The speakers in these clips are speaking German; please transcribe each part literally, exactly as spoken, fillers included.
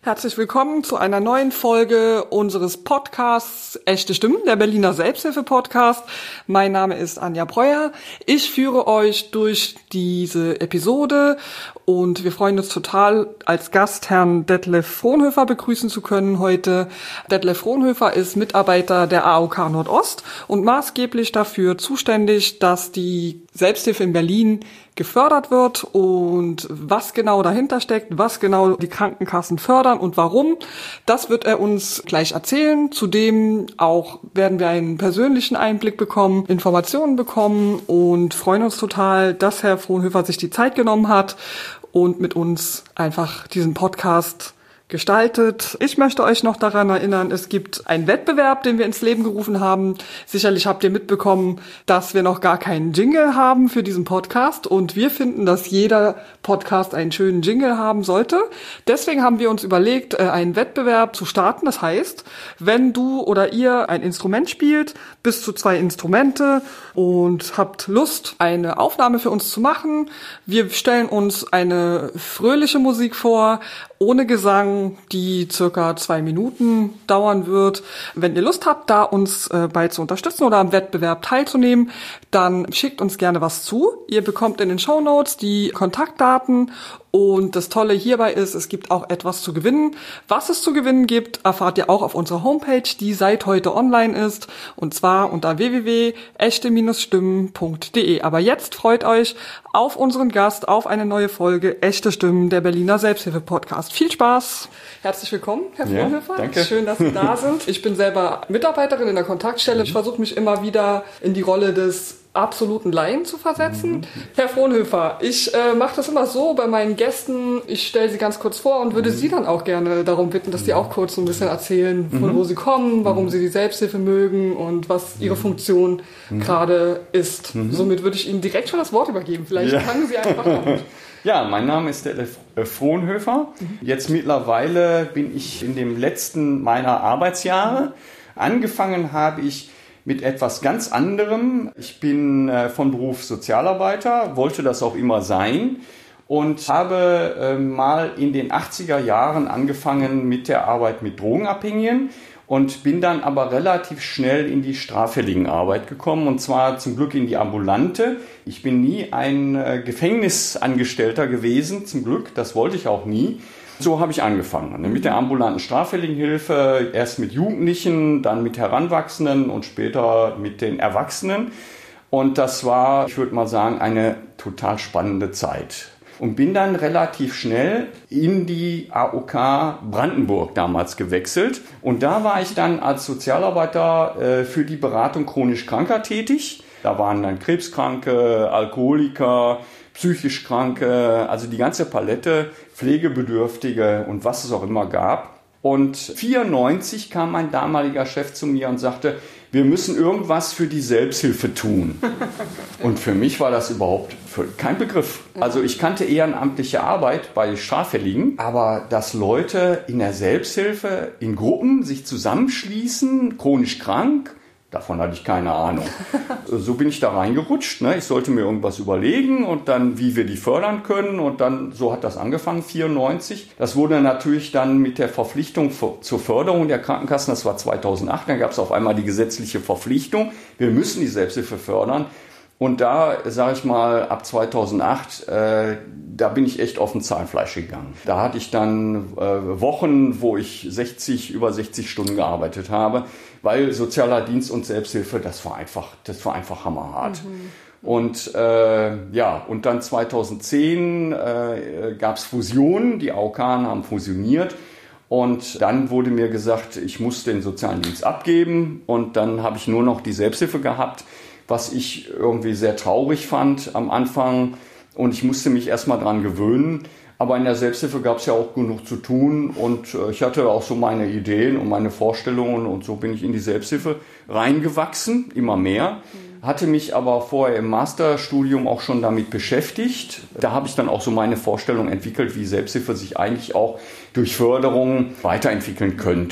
Herzlich willkommen zu einer neuen Folge unseres Podcasts Echte Stimmen, der Berliner Selbsthilfe-Podcast. Mein Name ist Anja Breuer. Ich führe euch durch diese Episode und wir freuen uns total, als Gast Herrn Detlef Frohnhöfer begrüßen zu können heute. Detlef Frohnhöfer ist Mitarbeiter der A O K Nordost und maßgeblich dafür zuständig, dass die Selbsthilfe in Berlin gefördert wird und was genau dahinter steckt, was genau die Krankenkassen fördern und warum, das wird er uns gleich erzählen. Zudem auch werden wir einen persönlichen Einblick bekommen, Informationen bekommen und freuen uns total, dass Herr Frohnhöfer sich die Zeit genommen hat und mit uns einfach diesen Podcast gestaltet. Ich möchte euch noch daran erinnern, es gibt einen Wettbewerb, den wir ins Leben gerufen haben. Sicherlich habt ihr mitbekommen, dass wir noch gar keinen Jingle haben für diesen Podcast und wir finden, dass jeder Podcast einen schönen Jingle haben sollte. Deswegen haben wir uns überlegt, einen Wettbewerb zu starten. Das heißt, wenn du oder ihr ein Instrument spielt, bis zu zwei Instrumente und habt Lust, eine Aufnahme für uns zu machen, wir stellen uns eine fröhliche Musik vor, ohne Gesang, die circa zwei Minuten dauern wird. Wenn ihr Lust habt, da uns äh, bei zu unterstützen oder am Wettbewerb teilzunehmen, dann schickt uns gerne was zu. Ihr bekommt in den Shownotes die Kontaktdaten. Und das Tolle hierbei ist, es gibt auch etwas zu gewinnen. Was es zu gewinnen gibt, erfahrt ihr auch auf unserer Homepage, die seit heute online ist. Und zwar unter w w w punkt echte Stimmen punkt d e. Aber jetzt freut euch auf unseren Gast, auf eine neue Folge Echte Stimmen, der Berliner Selbsthilfe-Podcast. Viel Spaß! Herzlich willkommen, Herr Frohnhöfer. Ja, danke. Schön, dass Sie da sind. Ich bin selber Mitarbeiterin in der Kontaktstelle. Ich versuche mich immer wieder in die Rolle des absoluten Laien zu versetzen. Mhm. Herr Frohnhöfer, ich äh, mache das immer so bei meinen Gästen, ich stelle sie ganz kurz vor und würde mhm. Sie dann auch gerne darum bitten, dass Sie auch kurz so ein bisschen erzählen, von mhm. wo Sie kommen, warum mhm. Sie die Selbsthilfe mögen und was Ihre Funktion mhm. gerade ist. Mhm. Somit würde ich Ihnen direkt schon das Wort übergeben. Vielleicht ja. fangen Sie einfach an. Ja, mein Name ist Detlef Frohnhöfer. Mhm. Jetzt mittlerweile bin ich in dem letzten meiner Arbeitsjahre. Angefangen habe ich mit etwas ganz anderem. Ich bin äh, von Beruf Sozialarbeiter, wollte das auch immer sein und habe äh, mal in den achtziger Jahren angefangen mit der Arbeit mit Drogenabhängigen und bin dann aber relativ schnell in die straffälligen Arbeit gekommen und zwar zum Glück in die ambulante. Ich bin nie ein äh, Gefängnisangestellter gewesen, zum Glück, das wollte ich auch nie. So habe ich angefangen, mit der ambulanten Straffälligenhilfe, erst mit Jugendlichen, dann mit Heranwachsenden und später mit den Erwachsenen. Und das war, ich würde mal sagen, eine total spannende Zeit. Und bin dann relativ schnell in die A O K Brandenburg damals gewechselt. Und da war ich dann als Sozialarbeiter äh, für die Beratung chronisch Kranker tätig. Da waren dann Krebskranke, Alkoholiker, psychisch Kranke, also die ganze Palette, Pflegebedürftige und was es auch immer gab. Und vierundneunzig kam mein damaliger Chef zu mir und sagte, wir müssen irgendwas für die Selbsthilfe tun. Und für mich war das überhaupt kein Begriff. Also ich kannte ehrenamtliche Arbeit bei Straffälligen, aber dass Leute in der Selbsthilfe in Gruppen sich zusammenschließen, chronisch krank, davon hatte ich keine Ahnung. So bin ich da reingerutscht. Ne? Ich sollte mir irgendwas überlegen und dann, wie wir die fördern können. Und dann, so hat das angefangen, vierundneunzig. Das wurde natürlich dann mit der Verpflichtung zur Förderung der Krankenkassen, das war zweitausendacht, dann gab es auf einmal die gesetzliche Verpflichtung, wir müssen die Selbsthilfe fördern. Und da, sage ich mal, ab zweitausendacht, äh, da bin ich echt auf den Zahnfleisch gegangen. Da hatte ich dann äh, Wochen, wo ich sechzig, über sechzig Stunden gearbeitet habe, weil sozialer Dienst und Selbsthilfe, das war einfach, das war einfach hammerhart. Mhm. Und äh, ja, und dann zweitausendzehn äh, gab es Fusionen, die A O K haben fusioniert. Und dann wurde mir gesagt, ich muss den sozialen Dienst abgeben. Und dann habe ich nur noch die Selbsthilfe gehabt, was ich irgendwie sehr traurig fand am Anfang. Und ich musste mich erstmal dran gewöhnen. Aber in der Selbsthilfe gab es ja auch genug zu tun. Und äh, ich hatte auch so meine Ideen und meine Vorstellungen. Und so bin ich in die Selbsthilfe reingewachsen, immer mehr. Hatte mich aber vorher im Masterstudium auch schon damit beschäftigt. Da habe ich dann auch so meine Vorstellung entwickelt, wie Selbsthilfe sich eigentlich auch durch Förderung weiterentwickeln könnte. So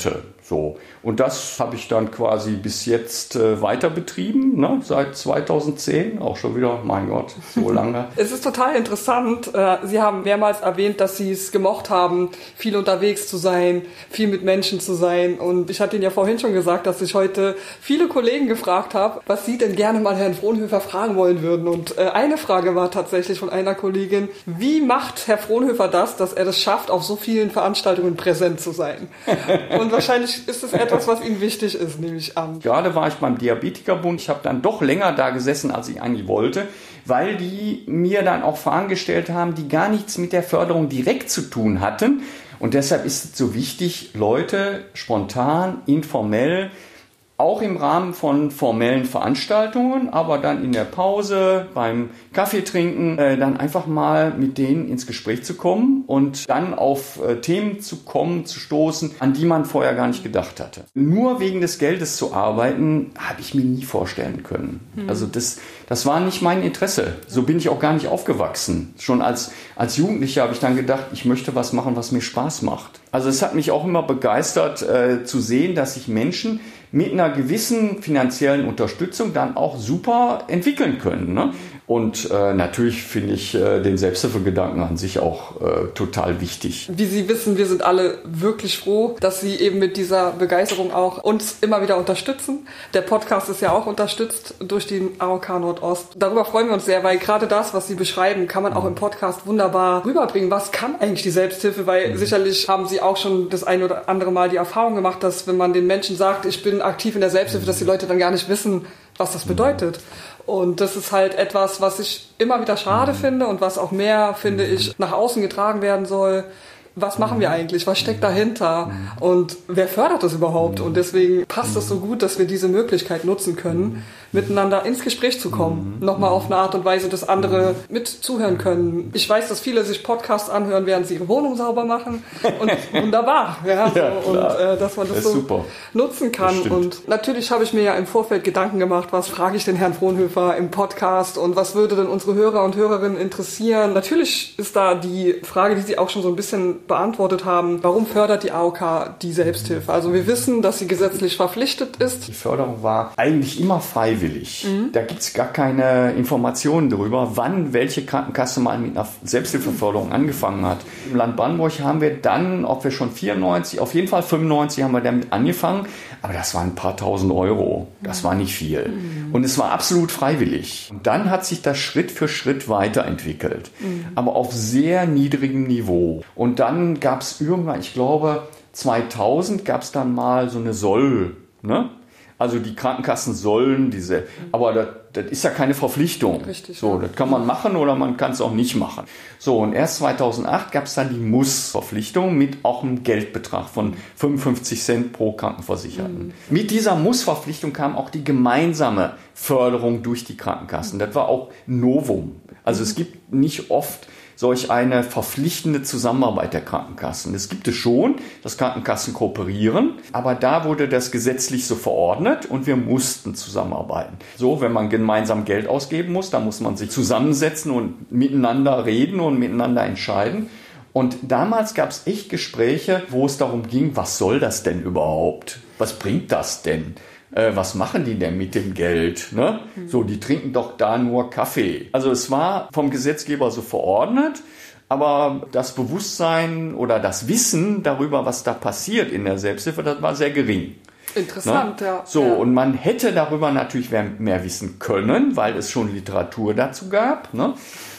So. Und das habe ich dann quasi bis jetzt äh, weiter betrieben, ne? Seit zweitausendzehn, auch schon wieder, mein Gott, so lange. Es ist total interessant. Äh, Sie haben mehrmals erwähnt, dass Sie es gemocht haben, viel unterwegs zu sein, viel mit Menschen zu sein. Und ich hatte Ihnen ja vorhin schon gesagt, dass ich heute viele Kollegen gefragt habe, was Sie denn gerne mal Herrn Frohnhöfer fragen wollen würden. Und äh, eine Frage war tatsächlich von einer Kollegin, wie macht Herr Frohnhöfer das, dass er das schafft, auf so vielen Veranstaltungen präsent zu sein? Und wahrscheinlich ist es etwas, was Ihnen wichtig ist, nehme ich an. Gerade war ich beim Diabetikerbund. Ich habe dann doch länger da gesessen, als ich eigentlich wollte, weil die mir dann auch Fragen gestellt haben, die gar nichts mit der Förderung direkt zu tun hatten. Und deshalb ist es so wichtig, Leute spontan, informell, auch im Rahmen von formellen Veranstaltungen, aber dann in der Pause, beim Kaffeetrinken, äh, dann einfach mal mit denen ins Gespräch zu kommen und dann auf äh, Themen zu kommen, zu stoßen, an die man vorher gar nicht gedacht hatte. Nur wegen des Geldes zu arbeiten, habe ich mir nie vorstellen können. Hm. Also das, das war nicht mein Interesse. So bin ich auch gar nicht aufgewachsen. Schon als, als Jugendlicher habe ich dann gedacht, ich möchte was machen, was mir Spaß macht. Also es hat mich auch immer begeistert äh, zu sehen, dass sich Menschen mit einer gewissen finanziellen Unterstützung dann auch super entwickeln können. Ne? Und äh, natürlich finde ich äh, den Selbsthilfegedanken an sich auch äh, total wichtig. Wie Sie wissen, wir sind alle wirklich froh, dass Sie eben mit dieser Begeisterung auch uns immer wieder unterstützen. Der Podcast ist ja auch unterstützt durch den A O K Nordost. Darüber freuen wir uns sehr, weil gerade das, was Sie beschreiben, kann man auch im Podcast wunderbar rüberbringen. Was kann eigentlich die Selbsthilfe? Weil mhm. sicherlich haben Sie auch schon das ein oder andere Mal die Erfahrung gemacht, dass wenn man den Menschen sagt, ich bin aktiv in der Selbsthilfe, dass die Leute dann gar nicht wissen, was das bedeutet. Und das ist halt etwas, was ich immer wieder schade finde und was auch mehr, finde ich, nach außen getragen werden soll. Was machen wir eigentlich? Was steckt dahinter? Und wer fördert das überhaupt? Und deswegen passt es so gut, dass wir diese Möglichkeit nutzen können, miteinander ins Gespräch zu kommen. Nochmal auf eine Art und Weise, dass andere mit zuhören können. Ich weiß, dass viele sich Podcasts anhören, während sie ihre Wohnung sauber machen. Und wunderbar. Ja, so. Ja, und äh, dass man das, das so super. nutzen kann. Und natürlich habe ich mir ja im Vorfeld Gedanken gemacht, was frage ich den Herrn Frohnhöfer im Podcast und was würde denn unsere Hörer und Hörerinnen interessieren? Natürlich ist da die Frage, die Sie auch schon so ein bisschen beantwortet haben, warum fördert die A O K die Selbsthilfe? Also wir wissen, dass sie gesetzlich verpflichtet ist. Die Förderung war eigentlich immer freiwillig. Mhm. Da gibt es gar keine Informationen darüber, wann welche Krankenkasse mal mit einer Selbsthilfeförderung angefangen hat. Im Land Brandenburg haben wir dann, ob wir schon vierundneunzig, auf jeden Fall fünfundneunzig haben wir damit angefangen, aber das waren ein paar tausend Euro. Das war nicht viel. Mhm. Und es war absolut freiwillig. Und dann hat sich das Schritt für Schritt weiterentwickelt, mhm. aber auf sehr niedrigem Niveau. Und dann Dann gab es irgendwann, ich glaube zweitausend gab es dann mal so eine Soll, ne? Also die Krankenkassen sollen diese, aber das, das ist ja keine Verpflichtung. Richtig, so, ja. Das kann man machen oder man kann es auch nicht machen. So, und erst zweitausendacht gab es dann die Muss-Verpflichtung mit auch einem Geldbetrag von fünfundfünfzig Cent pro Krankenversicherten. Mhm. Mit dieser Muss-Verpflichtung kam auch die gemeinsame Förderung durch die Krankenkassen. Das war auch Novum. Also mhm. es gibt nicht oft solch eine verpflichtende Zusammenarbeit der Krankenkassen. Es gibt es schon, dass Krankenkassen kooperieren, aber da wurde das gesetzlich so verordnet und wir mussten zusammenarbeiten. So, wenn man gemeinsam Geld ausgeben muss, dann muss man sich zusammensetzen und miteinander reden und miteinander entscheiden. Und damals gab es echt Gespräche, wo es darum ging, was soll das denn überhaupt? Was bringt das denn? Äh, was machen die denn mit dem Geld? Ne? Mhm. So, die trinken doch da nur Kaffee. Also es war vom Gesetzgeber so verordnet, aber das Bewusstsein oder das Wissen darüber, was da passiert in der Selbsthilfe, das war sehr gering. Interessant, ne? ja. So, ja. Und man hätte darüber natürlich mehr, mehr wissen können, weil es schon Literatur dazu gab, ne?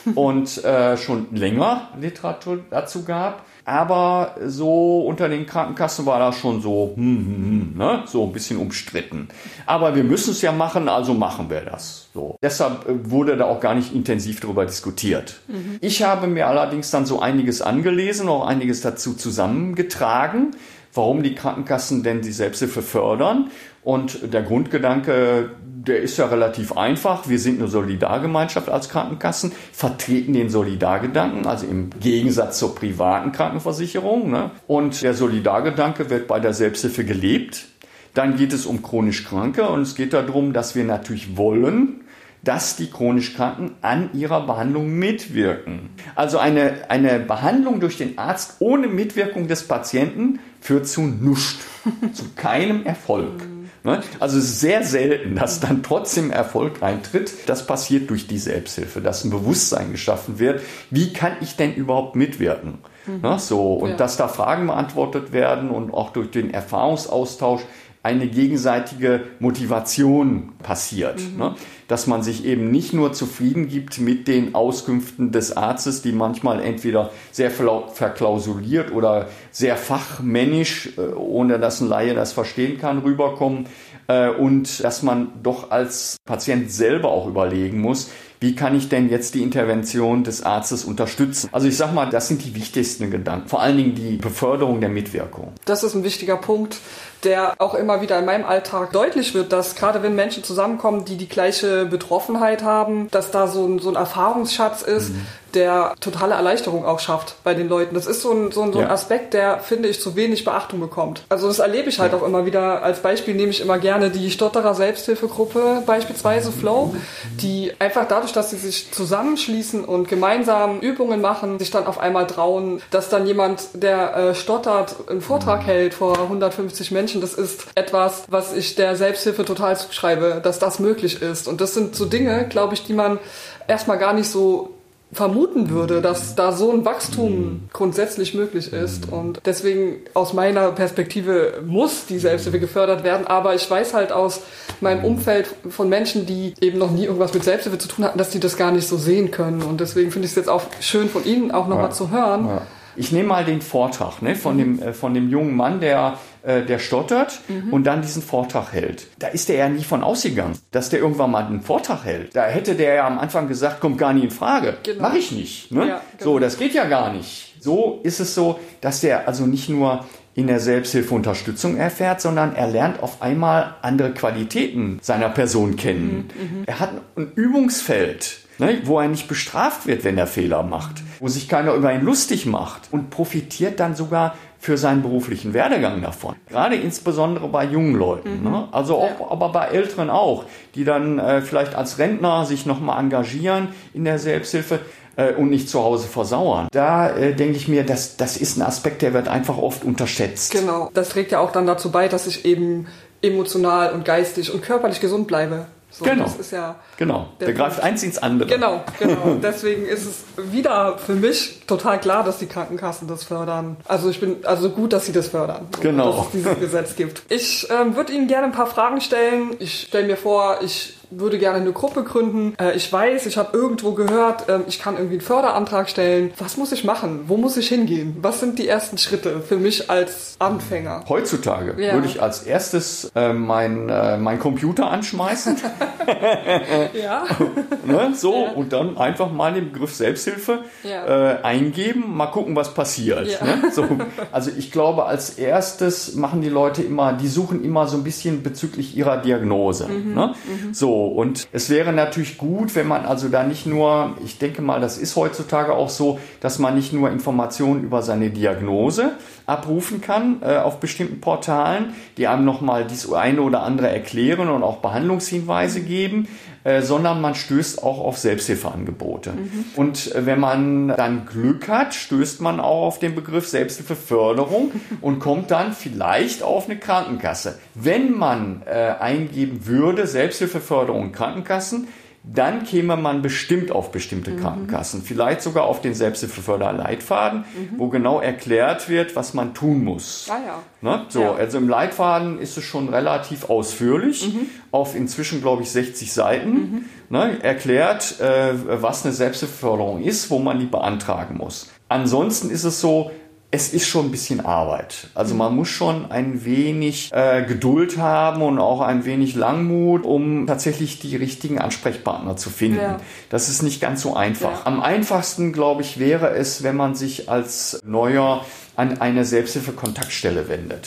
und äh, schon länger Literatur dazu gab. Aber so unter den Krankenkassen war das schon so, hm, hm, hm, ne? so ein bisschen umstritten. Aber wir müssen es ja machen, also machen wir das. So. Deshalb wurde da auch gar nicht intensiv darüber diskutiert. Mhm. Ich habe mir allerdings dann so einiges angelesen, auch einiges dazu zusammengetragen, warum die Krankenkassen denn die Selbsthilfe fördern. Und der Grundgedanke, der ist ja relativ einfach. Wir sind eine Solidargemeinschaft als Krankenkassen, vertreten den Solidargedanken, also im Gegensatz zur privaten Krankenversicherung. Ne? Und der Solidargedanke wird bei der Selbsthilfe gelebt. Dann geht es um chronisch Kranke und es geht darum, dass wir natürlich wollen, dass die chronisch Kranken an ihrer Behandlung mitwirken. Also eine, eine Behandlung durch den Arzt ohne Mitwirkung des Patienten führt zu nichts, zu keinem Erfolg. Also sehr selten, dass dann trotzdem Erfolg eintritt. Das passiert durch die Selbsthilfe, dass ein Bewusstsein geschaffen wird. Wie kann ich denn überhaupt mitwirken? Mhm. So, und ja. dass da Fragen beantwortet werden und auch durch den Erfahrungsaustausch eine gegenseitige Motivation passiert. Mhm. Ne? Dass man sich eben nicht nur zufrieden gibt mit den Auskünften des Arztes, die manchmal entweder sehr verklausuliert oder sehr fachmännisch, ohne dass ein Laie das verstehen kann, rüberkommen. Und dass man doch als Patient selber auch überlegen muss, wie kann ich denn jetzt die Intervention des Arztes unterstützen? Also ich sag mal, das sind die wichtigsten Gedanken. Vor allen Dingen die Beförderung der Mitwirkung. Das ist ein wichtiger Punkt, der auch immer wieder in meinem Alltag deutlich wird, dass gerade wenn Menschen zusammenkommen, die die gleiche Betroffenheit haben, dass da so ein, so ein Erfahrungsschatz ist, mhm. der totale Erleichterung auch schafft bei den Leuten. Das ist so ein, so ein, so ein ja. Aspekt, der, finde ich, zu wenig Beachtung bekommt. Also das erlebe ich halt ja. auch immer wieder. Als Beispiel nehme ich immer gerne die Stotterer Selbsthilfegruppe, beispielsweise Flow, die einfach dadurch, dass sie sich zusammenschließen und gemeinsam Übungen machen, sich dann auf einmal trauen, dass dann jemand, der äh, stottert, einen Vortrag hält vor hundertfünfzig Menschen. Das ist etwas, was ich der Selbsthilfe total zuschreibe, dass das möglich ist. Und das sind so Dinge, glaube ich, die man erstmal gar nicht so vermuten würde, dass da so ein Wachstum grundsätzlich möglich ist. Und deswegen aus meiner Perspektive muss die Selbsthilfe gefördert werden. Aber ich weiß halt aus meinem Umfeld von Menschen, die eben noch nie irgendwas mit Selbsthilfe zu tun hatten, dass die das gar nicht so sehen können. Und deswegen finde ich es jetzt auch schön von Ihnen auch nochmal ja. zu hören. Ja. Ich nehme mal den Vortrag ne, von, mhm. dem, äh, von dem jungen Mann, der, äh, der stottert mhm. und dann diesen Vortrag hält. Da ist der ja nie von ausgegangen, dass der irgendwann mal einen Vortrag hält. Da hätte der ja am Anfang gesagt, kommt gar nie in Frage. Genau. Mach ich nicht. Ne? Ja, genau. So, das geht ja gar nicht. So ist es so, dass der also nicht nur in der Selbsthilfe Unterstützung erfährt, sondern er lernt auf einmal andere Qualitäten seiner Person kennen. Mhm. Er hat ein Übungsfeld, ne, wo er nicht bestraft wird, wenn er Fehler macht, wo sich keiner über ihn lustig macht und profitiert dann sogar für seinen beruflichen Werdegang davon. Gerade insbesondere bei jungen Leuten, mhm. ne? Also auch, ja. aber bei Älteren auch, die dann äh, vielleicht als Rentner sich nochmal engagieren in der Selbsthilfe äh, und nicht zu Hause versauern. Da äh, denke ich mir, das, das ist ein Aspekt, der wird einfach oft unterschätzt. Genau, das trägt ja auch dann dazu bei, dass ich eben emotional und geistig und körperlich gesund bleibe. So, genau, das ist ja genau. Der, der greift eins ins andere. Genau, genau. Deswegen ist es wieder für mich total klar, dass die Krankenkassen das fördern. Also ich bin also gut, dass sie das fördern, genau. dass es dieses Gesetz gibt. Ich ähm, würde Ihnen gerne ein paar Fragen stellen. Ich stelle mir vor, ich würde gerne eine Gruppe gründen. Äh, ich weiß, ich habe irgendwo gehört, äh, ich kann irgendwie einen Förderantrag stellen. Was muss ich machen? Wo muss ich hingehen? Was sind die ersten Schritte für mich als Anfänger? Heutzutage ja. würde ich als erstes äh, mein, äh, mein Computer anschmeißen. ja. ne, so, ja. und dann einfach mal den Begriff Selbsthilfe ja. äh, eingeben, mal gucken, was passiert. Ja. Ne? So, also ich glaube, als erstes machen die Leute immer, die suchen immer so ein bisschen bezüglich ihrer Diagnose. Mhm. Ne? Mhm. So, und es wäre natürlich gut, wenn man also da nicht nur, ich denke mal, das ist heutzutage auch so, dass man nicht nur Informationen über seine Diagnose abrufen kann äh, auf bestimmten Portalen, die einem nochmal dies eine oder andere erklären und auch Behandlungshinweise geben, äh, sondern man stößt auch auf Selbsthilfeangebote. Mhm. Und äh, wenn man dann Glück hat, stößt man auch auf den Begriff Selbsthilfeförderung und kommt dann vielleicht auf eine Krankenkasse. Wenn man äh, eingeben würde, Selbsthilfeförderung Krankenkassen, dann käme man bestimmt auf bestimmte mhm. Krankenkassen, vielleicht sogar auf den Selbsthilfeförderleitfaden, mhm. wo genau erklärt wird, was man tun muss. Ah, ja. Ne? So, ja. Also im Leitfaden ist es schon relativ ausführlich, mhm. auf inzwischen, glaube ich, sechzig Seiten, mhm. ne, erklärt, äh, was eine Selbsthilfeförderung ist, wo man die beantragen muss. Ansonsten ist es so, es ist schon ein bisschen Arbeit. Also man muss schon ein wenig äh, Geduld haben und auch ein wenig Langmut, um tatsächlich die richtigen Ansprechpartner zu finden. Ja. Das ist nicht ganz so einfach. Ja. Am einfachsten, glaube ich, wäre es, wenn man sich als Neuer an eine Selbsthilfe-Kontaktstelle wendet.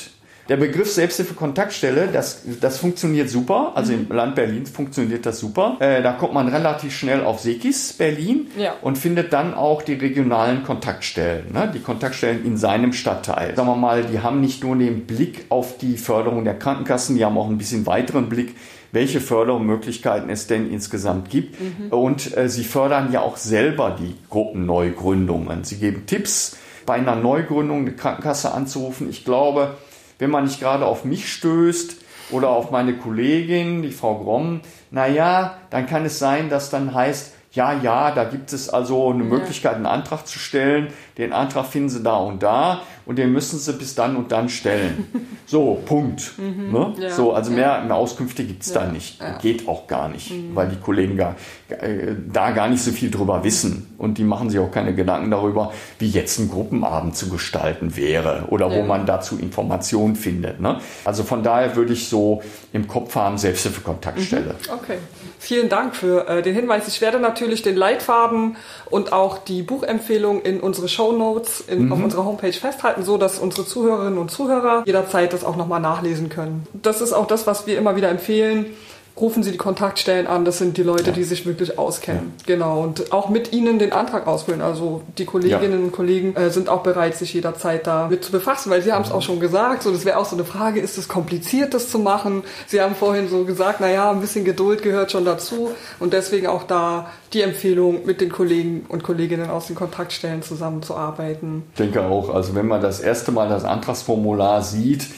Der Begriff Selbsthilfe-Kontaktstelle, das, das funktioniert super. Also mhm. im Land Berlin funktioniert das super. Äh, da kommt man relativ schnell auf Sekis Berlin ja. und findet dann auch die regionalen Kontaktstellen, ne? Die Kontaktstellen in seinem Stadtteil. Sagen wir mal, die haben nicht nur den Blick auf die Förderung der Krankenkassen, die haben auch ein bisschen weiteren Blick, welche Fördermöglichkeiten es denn insgesamt gibt. Mhm. Und äh, sie fördern ja auch selber die Gruppenneugründungen. Sie geben Tipps, bei einer Neugründung eine Krankenkasse anzurufen. Ich glaube, wenn man nicht gerade auf mich stößt oder auf meine Kollegin, die Frau Gromm, naja, dann kann es sein, dass dann heißt, ja, ja, da gibt es also eine Möglichkeit, einen Antrag zu stellen. Den Antrag finden Sie da und da und den müssen Sie bis dann und dann stellen. So, Punkt. Mhm, ne? Ja, so, also ja. mehr, mehr Auskünfte gibt es ja, da nicht. Ja. Geht auch gar nicht, mhm. weil die Kollegen gar, äh, da gar nicht so viel drüber wissen. Und die machen sich auch keine Gedanken darüber, wie jetzt ein Gruppenabend zu gestalten wäre oder ja. wo man dazu Informationen findet. Ne? Also von daher würde ich so im Kopf haben, Selbsthilfe-Kontaktstelle. Mhm. Okay. Vielen Dank für äh, den Hinweis. Ich werde natürlich den Leitfaden und auch die Buchempfehlung in unsere Shownotes in, mhm. auf unserer Homepage festhalten, so dass unsere Zuhörerinnen und Zuhörer jederzeit das auch nochmal nachlesen können. Das ist auch das, was wir immer wieder empfehlen. Rufen Sie die Kontaktstellen an, das sind die Leute, ja. die sich wirklich auskennen. Ja. Genau, und auch mit Ihnen den Antrag ausfüllen. Also die Kolleginnen ja. und Kollegen äh, sind auch bereit, sich jederzeit damit zu befassen, weil Sie haben es auch schon gesagt, so das wäre auch so eine Frage, ist es kompliziert, das zu machen? Sie haben vorhin so gesagt, naja, ein bisschen Geduld gehört schon dazu und deswegen auch da die Empfehlung, mit den Kollegen und Kolleginnen aus den Kontaktstellen zusammenzuarbeiten. Ich denke auch, also wenn man das erste Mal das Antragsformular sieht,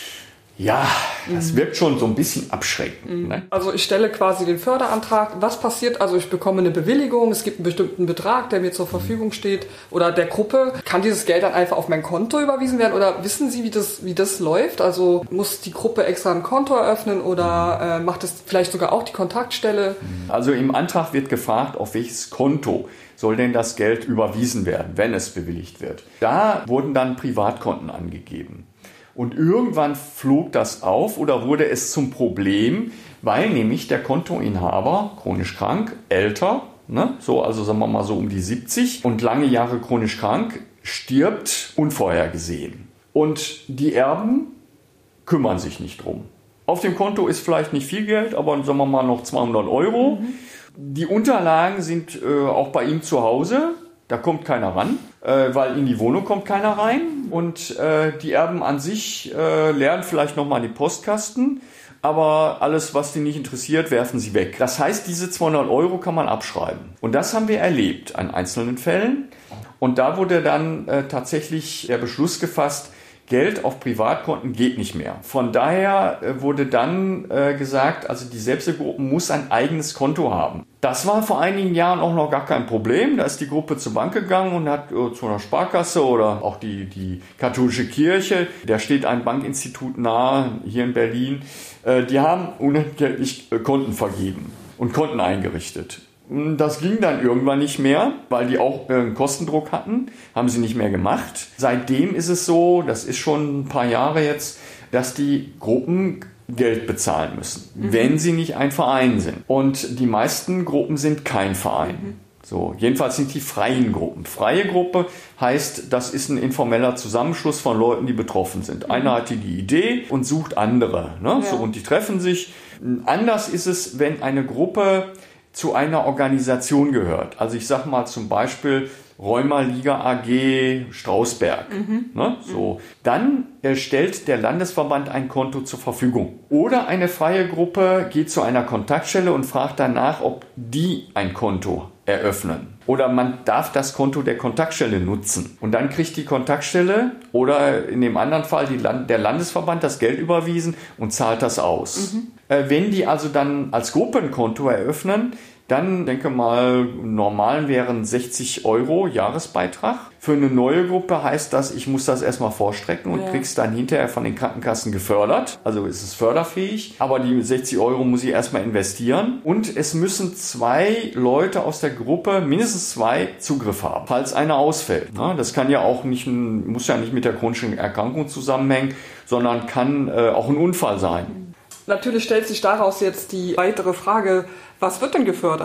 ja, das mhm. wirkt schon so ein bisschen abschreckend. Mhm. Ne? Also ich stelle quasi den Förderantrag. Was passiert? Also ich bekomme eine Bewilligung, es gibt einen bestimmten Betrag, der mir zur Verfügung steht oder der Gruppe. Kann dieses Geld dann einfach auf mein Konto überwiesen werden oder wissen Sie, wie das, wie das läuft? Also muss die Gruppe extra ein Konto eröffnen oder äh, macht es vielleicht sogar auch die Kontaktstelle? Also im Antrag wird gefragt, auf welches Konto soll denn das Geld überwiesen werden, wenn es bewilligt wird. Da wurden dann Privatkonten angegeben. Und irgendwann flog das auf oder wurde es zum Problem, weil nämlich der Kontoinhaber, chronisch krank, älter, ne, so, also sagen wir mal so um die siebzig und lange Jahre chronisch krank, stirbt unvorhergesehen. Und die Erben kümmern sich nicht drum. Auf dem Konto ist vielleicht nicht viel Geld, aber sagen wir mal noch zweihundert Euro. Mhm. Die Unterlagen sind äh, auch bei ihm zu Hause. Da kommt keiner ran, äh, weil in die Wohnung kommt keiner rein. Und äh, die Erben an sich äh, lernen vielleicht nochmal die Postkasten. Aber alles, was die nicht interessiert, werfen sie weg. Das heißt, diese zweihundert Euro kann man abschreiben. Und das haben wir erlebt an einzelnen Fällen. Und da wurde dann äh, tatsächlich der Beschluss gefasst, Geld auf Privatkonten geht nicht mehr. Von daher äh, wurde dann äh, gesagt, also die Selbsthilfegruppe muss ein eigenes Konto haben. Das war vor einigen Jahren auch noch gar kein Problem. Da ist die Gruppe zur Bank gegangen und hat äh, zu einer Sparkasse oder auch die, die katholische Kirche, der steht ein Bankinstitut nahe hier in Berlin, äh, die haben unentgeltlich äh, Konten vergeben und Konten eingerichtet. Das ging dann irgendwann nicht mehr, weil die auch einen Kostendruck hatten, haben sie nicht mehr gemacht. Seitdem ist es so, das ist schon ein paar Jahre jetzt, dass die Gruppen Geld bezahlen müssen, mhm. wenn sie nicht ein Verein sind. Und die meisten Gruppen sind kein Verein. Mhm. So, jedenfalls sind die freien Gruppen. Freie Gruppe heißt, das ist ein informeller Zusammenschluss von Leuten, die betroffen sind. Mhm. Einer hat die Idee und sucht andere. Ne? Ja. So, und die treffen sich. Anders ist es, wenn eine Gruppe zu einer Organisation gehört. Also ich sage mal zum Beispiel Rheuma-Liga A G Strausberg. Mhm. Ne, so. Dann äh, stellt der Landesverband ein Konto zur Verfügung. Oder eine freie Gruppe geht zu einer Kontaktstelle und fragt danach, ob die ein Konto eröffnen. Oder man darf das Konto der Kontaktstelle nutzen. Und dann kriegt die Kontaktstelle oder in dem anderen Fall die Land- der Landesverband das Geld überwiesen und zahlt das aus. Mhm. Äh, wenn die also dann als Gruppenkonto eröffnen, dann denke mal, normal wären sechzig Euro Jahresbeitrag. Für eine neue Gruppe heißt das, ich muss das erstmal vorstrecken und ja. krieg's dann hinterher von den Krankenkassen gefördert. Also ist es förderfähig, aber die sechzig Euro muss ich erstmal investieren. Und es müssen zwei Leute aus der Gruppe, mindestens zwei, Zugriff haben, falls einer ausfällt. Das kann ja auch nicht, muss ja nicht mit der chronischen Erkrankung zusammenhängen, sondern kann äh, auch ein Unfall sein. Natürlich stellt sich daraus jetzt die weitere Frage, was wird denn gefördert?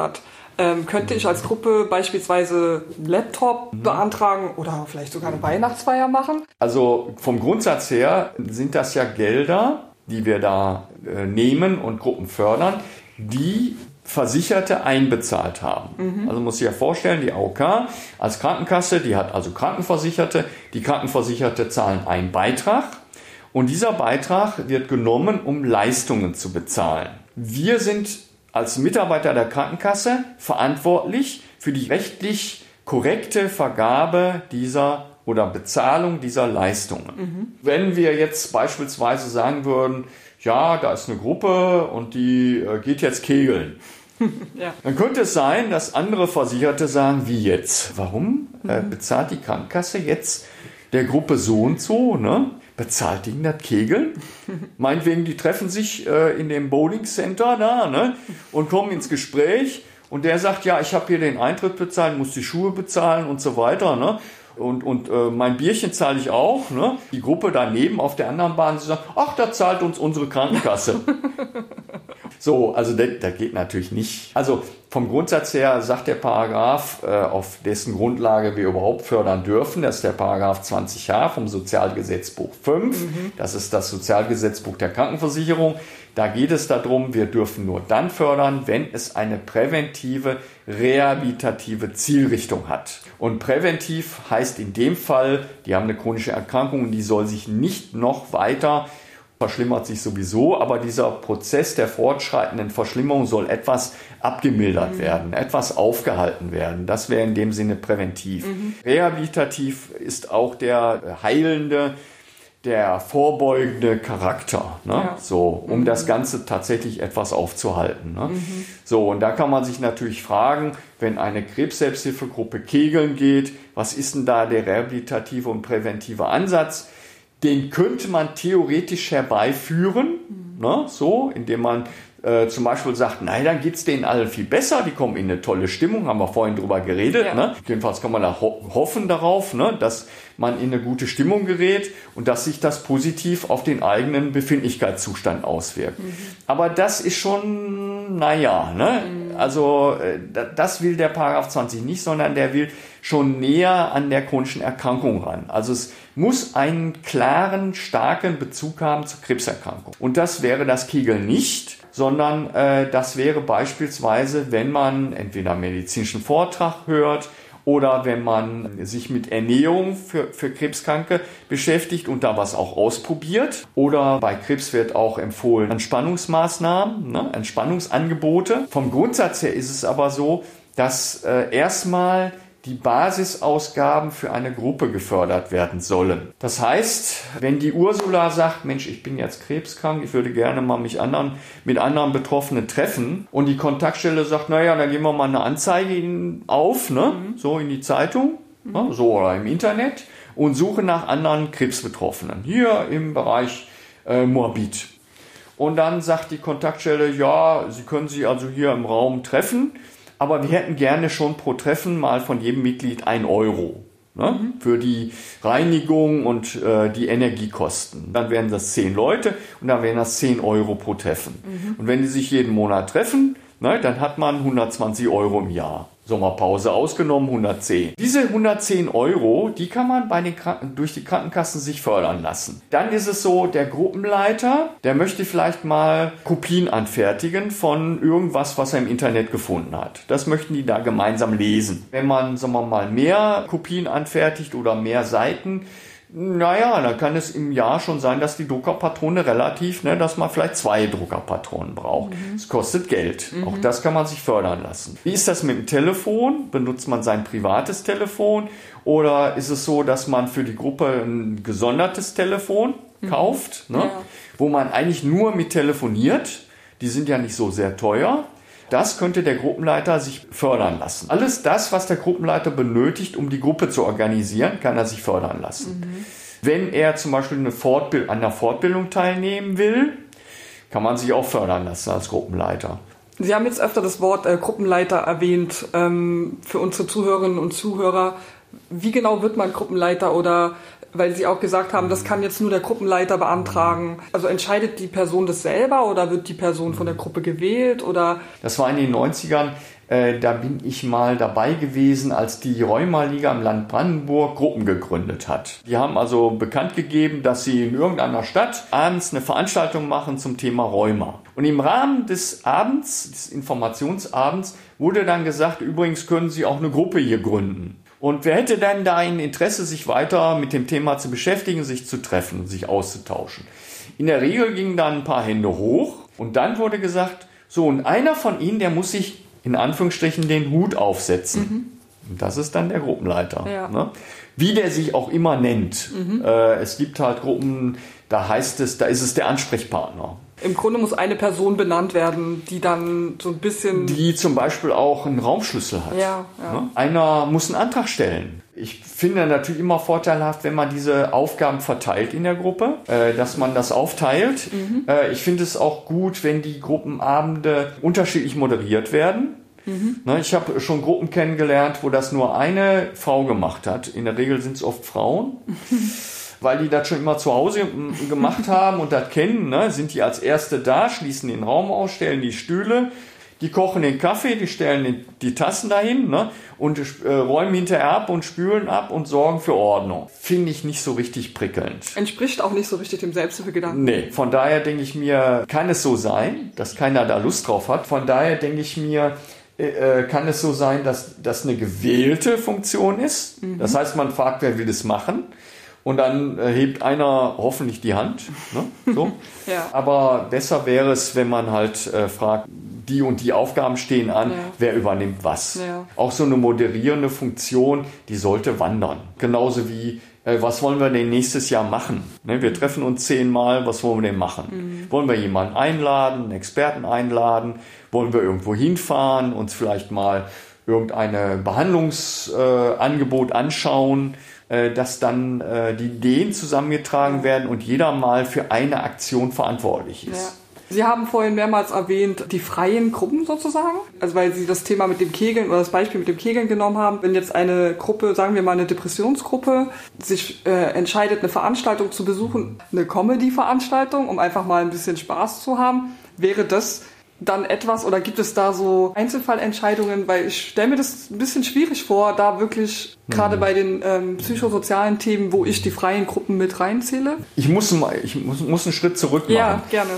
Ähm, könnte ich als Gruppe beispielsweise einen Laptop mhm. beantragen oder vielleicht sogar eine Weihnachtsfeier machen? Also vom Grundsatz her sind das ja Gelder, die wir da äh, nehmen und Gruppen fördern, die Versicherte einbezahlt haben. Mhm. Also muss sich ja vorstellen, die A O K als Krankenkasse, die hat also Krankenversicherte. Die Krankenversicherte zahlen einen Beitrag und dieser Beitrag wird genommen, um Leistungen zu bezahlen. Wir sind als Mitarbeiter der Krankenkasse verantwortlich für die rechtlich korrekte Vergabe dieser oder Bezahlung dieser Leistungen. Mhm. Wenn wir jetzt beispielsweise sagen würden, ja, da ist eine Gruppe und die äh, geht jetzt kegeln. Ja. Dann könnte es sein, dass andere Versicherte sagen, wie jetzt? Warum mhm. äh, bezahlt die Krankenkasse jetzt der Gruppe so und so, ne? Bezahlt die das Kegeln? Meinetwegen, die treffen sich äh, in dem Bowling Center da, ne? Und kommen ins Gespräch und der sagt, ja, ich habe hier den Eintritt bezahlt, muss die Schuhe bezahlen und so weiter, ne? Und, und äh, mein Bierchen zahle ich auch, ne? Die Gruppe daneben auf der anderen Bahn, sie sagt, ach, da zahlt uns unsere Krankenkasse. So, also das, das geht natürlich nicht. Also vom Grundsatz her sagt der Paragraph, äh, auf dessen Grundlage wir überhaupt fördern dürfen, das ist der Paragraph zwanzig h vom Sozialgesetzbuch fünf. Mhm. Das ist das Sozialgesetzbuch der Krankenversicherung. Da geht es darum, wir dürfen nur dann fördern, wenn es eine präventive, rehabilitative Zielrichtung hat. Und präventiv heißt in dem Fall, die haben eine chronische Erkrankung und die soll sich nicht noch weiter verschlimmert sich sowieso, aber dieser Prozess der fortschreitenden Verschlimmerung soll etwas abgemildert mhm. werden, etwas aufgehalten werden. Das wäre in dem Sinne präventiv. Mhm. Rehabilitativ ist auch der heilende, der vorbeugende Charakter, ne? Ja. So, um mhm. das Ganze tatsächlich etwas aufzuhalten. Ne? Mhm. So, und da kann man sich natürlich fragen, wenn eine Krebs-Selbsthilfegruppe kegeln geht, was ist denn da der rehabilitative und präventive Ansatz? Den könnte man theoretisch herbeiführen, mhm. ne, so, indem man äh, zum Beispiel sagt, nein, dann geht's denen allen viel besser, die kommen in eine tolle Stimmung, haben wir vorhin drüber geredet. Ja. Ne? Jedenfalls kann man da ho- hoffen darauf, ne, dass man in eine gute Stimmung gerät und dass sich das positiv auf den eigenen Befindlichkeitszustand auswirkt. Mhm. Aber das ist schon, naja, ne? Mhm. Also äh, das will der Paragraph zwanzig nicht, sondern der will schon näher an der chronischen Erkrankung ran. Also es muss einen klaren, starken Bezug haben zur Krebserkrankung. Und das wäre das Kegeln nicht, sondern äh, das wäre beispielsweise, wenn man entweder einen medizinischen Vortrag hört oder wenn man sich mit Ernährung für, für Krebskranke beschäftigt und da was auch ausprobiert. Oder bei Krebs wird auch empfohlen Entspannungsmaßnahmen, ne, Entspannungsangebote. Vom Grundsatz her ist es aber so, dass äh, erstmal die Basisausgaben für eine Gruppe gefördert werden sollen. Das heißt, wenn die Ursula sagt, Mensch, ich bin jetzt krebskrank, ich würde gerne mal mich anderen, mit anderen Betroffenen treffen und die Kontaktstelle sagt, naja, dann geben wir mal eine Anzeige auf, ne, mhm. so in die Zeitung, mhm. ne, so oder im Internet und suche nach anderen Krebsbetroffenen, hier im Bereich äh, Moabit. Und dann sagt die Kontaktstelle, ja, Sie können sich also hier im Raum treffen, aber wir hätten gerne schon pro Treffen mal von jedem Mitglied ein Euro, ne, mhm. für die Reinigung und äh, die Energiekosten. Dann wären das zehn Leute und dann wären das zehn Euro pro Treffen. Mhm. Und wenn die sich jeden Monat treffen, ne, dann hat man hundertzwanzig Euro im Jahr. Sommerpause ausgenommen, hundertzehn. Diese hundertzehn Euro, die kann man bei den Kranken- durch die Krankenkassen sich fördern lassen. Dann ist es so, der Gruppenleiter, der möchte vielleicht mal Kopien anfertigen von irgendwas, was er im Internet gefunden hat. Das möchten die da gemeinsam lesen. Wenn man, sagen wir mal, mehr Kopien anfertigt oder mehr Seiten, naja, dann kann es im Jahr schon sein, dass die Druckerpatrone relativ, ne, dass man vielleicht zwei Druckerpatronen braucht. Es mhm. kostet Geld. Mhm. Auch das kann man sich fördern lassen. Wie ist das mit dem Telefon? Benutzt man sein privates Telefon? Oder ist es so, dass man für die Gruppe ein gesondertes Telefon mhm. kauft, ne, ja. wo man eigentlich nur mit telefoniert? Die sind ja nicht so sehr teuer. Das könnte der Gruppenleiter sich fördern lassen. Alles das, was der Gruppenleiter benötigt, um die Gruppe zu organisieren, kann er sich fördern lassen. Mhm. Wenn er zum Beispiel eine Fortbild- an einer Fortbildung teilnehmen will, kann man sich auch fördern lassen als Gruppenleiter. Sie haben jetzt öfter das Wort äh, Gruppenleiter erwähnt. Ähm, für unsere Zuhörerinnen und Zuhörer, wie genau wird man Gruppenleiter oder... Weil Sie auch gesagt haben, das kann jetzt nur der Gruppenleiter beantragen. Also entscheidet die Person das selber oder wird die Person von der Gruppe gewählt? Oder? Das war in den neunzigern Äh, da bin ich mal dabei gewesen, als die Rheuma-Liga im Land Brandenburg Gruppen gegründet hat. Die haben also bekannt gegeben, dass sie in irgendeiner Stadt abends eine Veranstaltung machen zum Thema Rheuma. Und im Rahmen des Abends, des Informationsabends, wurde dann gesagt, übrigens können Sie auch eine Gruppe hier gründen. Und wer hätte denn da ein Interesse, sich weiter mit dem Thema zu beschäftigen, sich zu treffen, sich auszutauschen? In der Regel gingen dann ein paar Hände hoch und dann wurde gesagt, so, und einer von Ihnen, der muss sich in Anführungsstrichen den Hut aufsetzen. Mhm. Und das ist dann der Gruppenleiter. Ja. Ne? Wie der sich auch immer nennt. Mhm. Äh, es gibt halt Gruppen, da heißt es, da ist es der Ansprechpartner. Im Grunde muss eine Person benannt werden, die dann so ein bisschen... Die zum Beispiel auch einen Raumschlüssel hat. Ja, ja. Ne? Einer muss einen Antrag stellen. Ich finde natürlich immer vorteilhaft, wenn man diese Aufgaben verteilt in der Gruppe, äh, dass man das aufteilt. Mhm. Äh, ich finde es auch gut, wenn die Gruppenabende unterschiedlich moderiert werden. Mhm. Ne, ich habe schon Gruppen kennengelernt, wo das nur eine Frau gemacht hat. In der Regel sind es oft Frauen. Weil die das schon immer zu Hause gemacht haben und das kennen, ne, sind die als Erste da, schließen den Raum aus, stellen die Stühle, die kochen den Kaffee, die stellen die, die Tassen dahin, ne, und äh, räumen hinterher ab und spülen ab und sorgen für Ordnung. Finde ich nicht so richtig prickelnd. Entspricht auch nicht so richtig dem Selbsthilfegedanken. Nee, von daher denke ich mir, kann es so sein, dass keiner da Lust drauf hat. Von daher denke ich mir, äh, kann es so sein, dass das eine gewählte Funktion ist. Mhm. Das heißt, man fragt, wer will das machen? Und dann äh, hebt einer hoffentlich die Hand. Ne? So. Ja. Aber besser wäre es, wenn man halt äh, fragt, die und die Aufgaben stehen an, ja. Wer übernimmt was. Ja. Auch so eine moderierende Funktion, die sollte wandern. Genauso wie, äh, was wollen wir denn nächstes Jahr machen? Ne? Wir treffen uns zehnmal, was wollen wir denn machen? Mhm. Wollen wir jemanden einladen, einen Experten einladen? Wollen wir irgendwo hinfahren, uns vielleicht mal irgendein Behandlungsangebot äh, anschauen? Dass dann äh, die Ideen zusammengetragen werden und jeder mal für eine Aktion verantwortlich ist. Ja. Sie haben vorhin mehrmals erwähnt, die freien Gruppen sozusagen, also weil Sie das Thema mit dem Kegeln oder das Beispiel mit dem Kegeln genommen haben. Wenn jetzt eine Gruppe, sagen wir mal eine Depressionsgruppe, sich äh, entscheidet, eine Veranstaltung zu besuchen, eine Comedy-Veranstaltung, um einfach mal ein bisschen Spaß zu haben, wäre das dann etwas, oder gibt es da so Einzelfallentscheidungen, weil ich stelle mir das ein bisschen schwierig vor, da wirklich mhm. gerade bei den ähm, psychosozialen Themen, wo ich die freien Gruppen mit reinzähle. Ich muss, ich muss, muss einen Schritt zurück machen. Ja, gerne.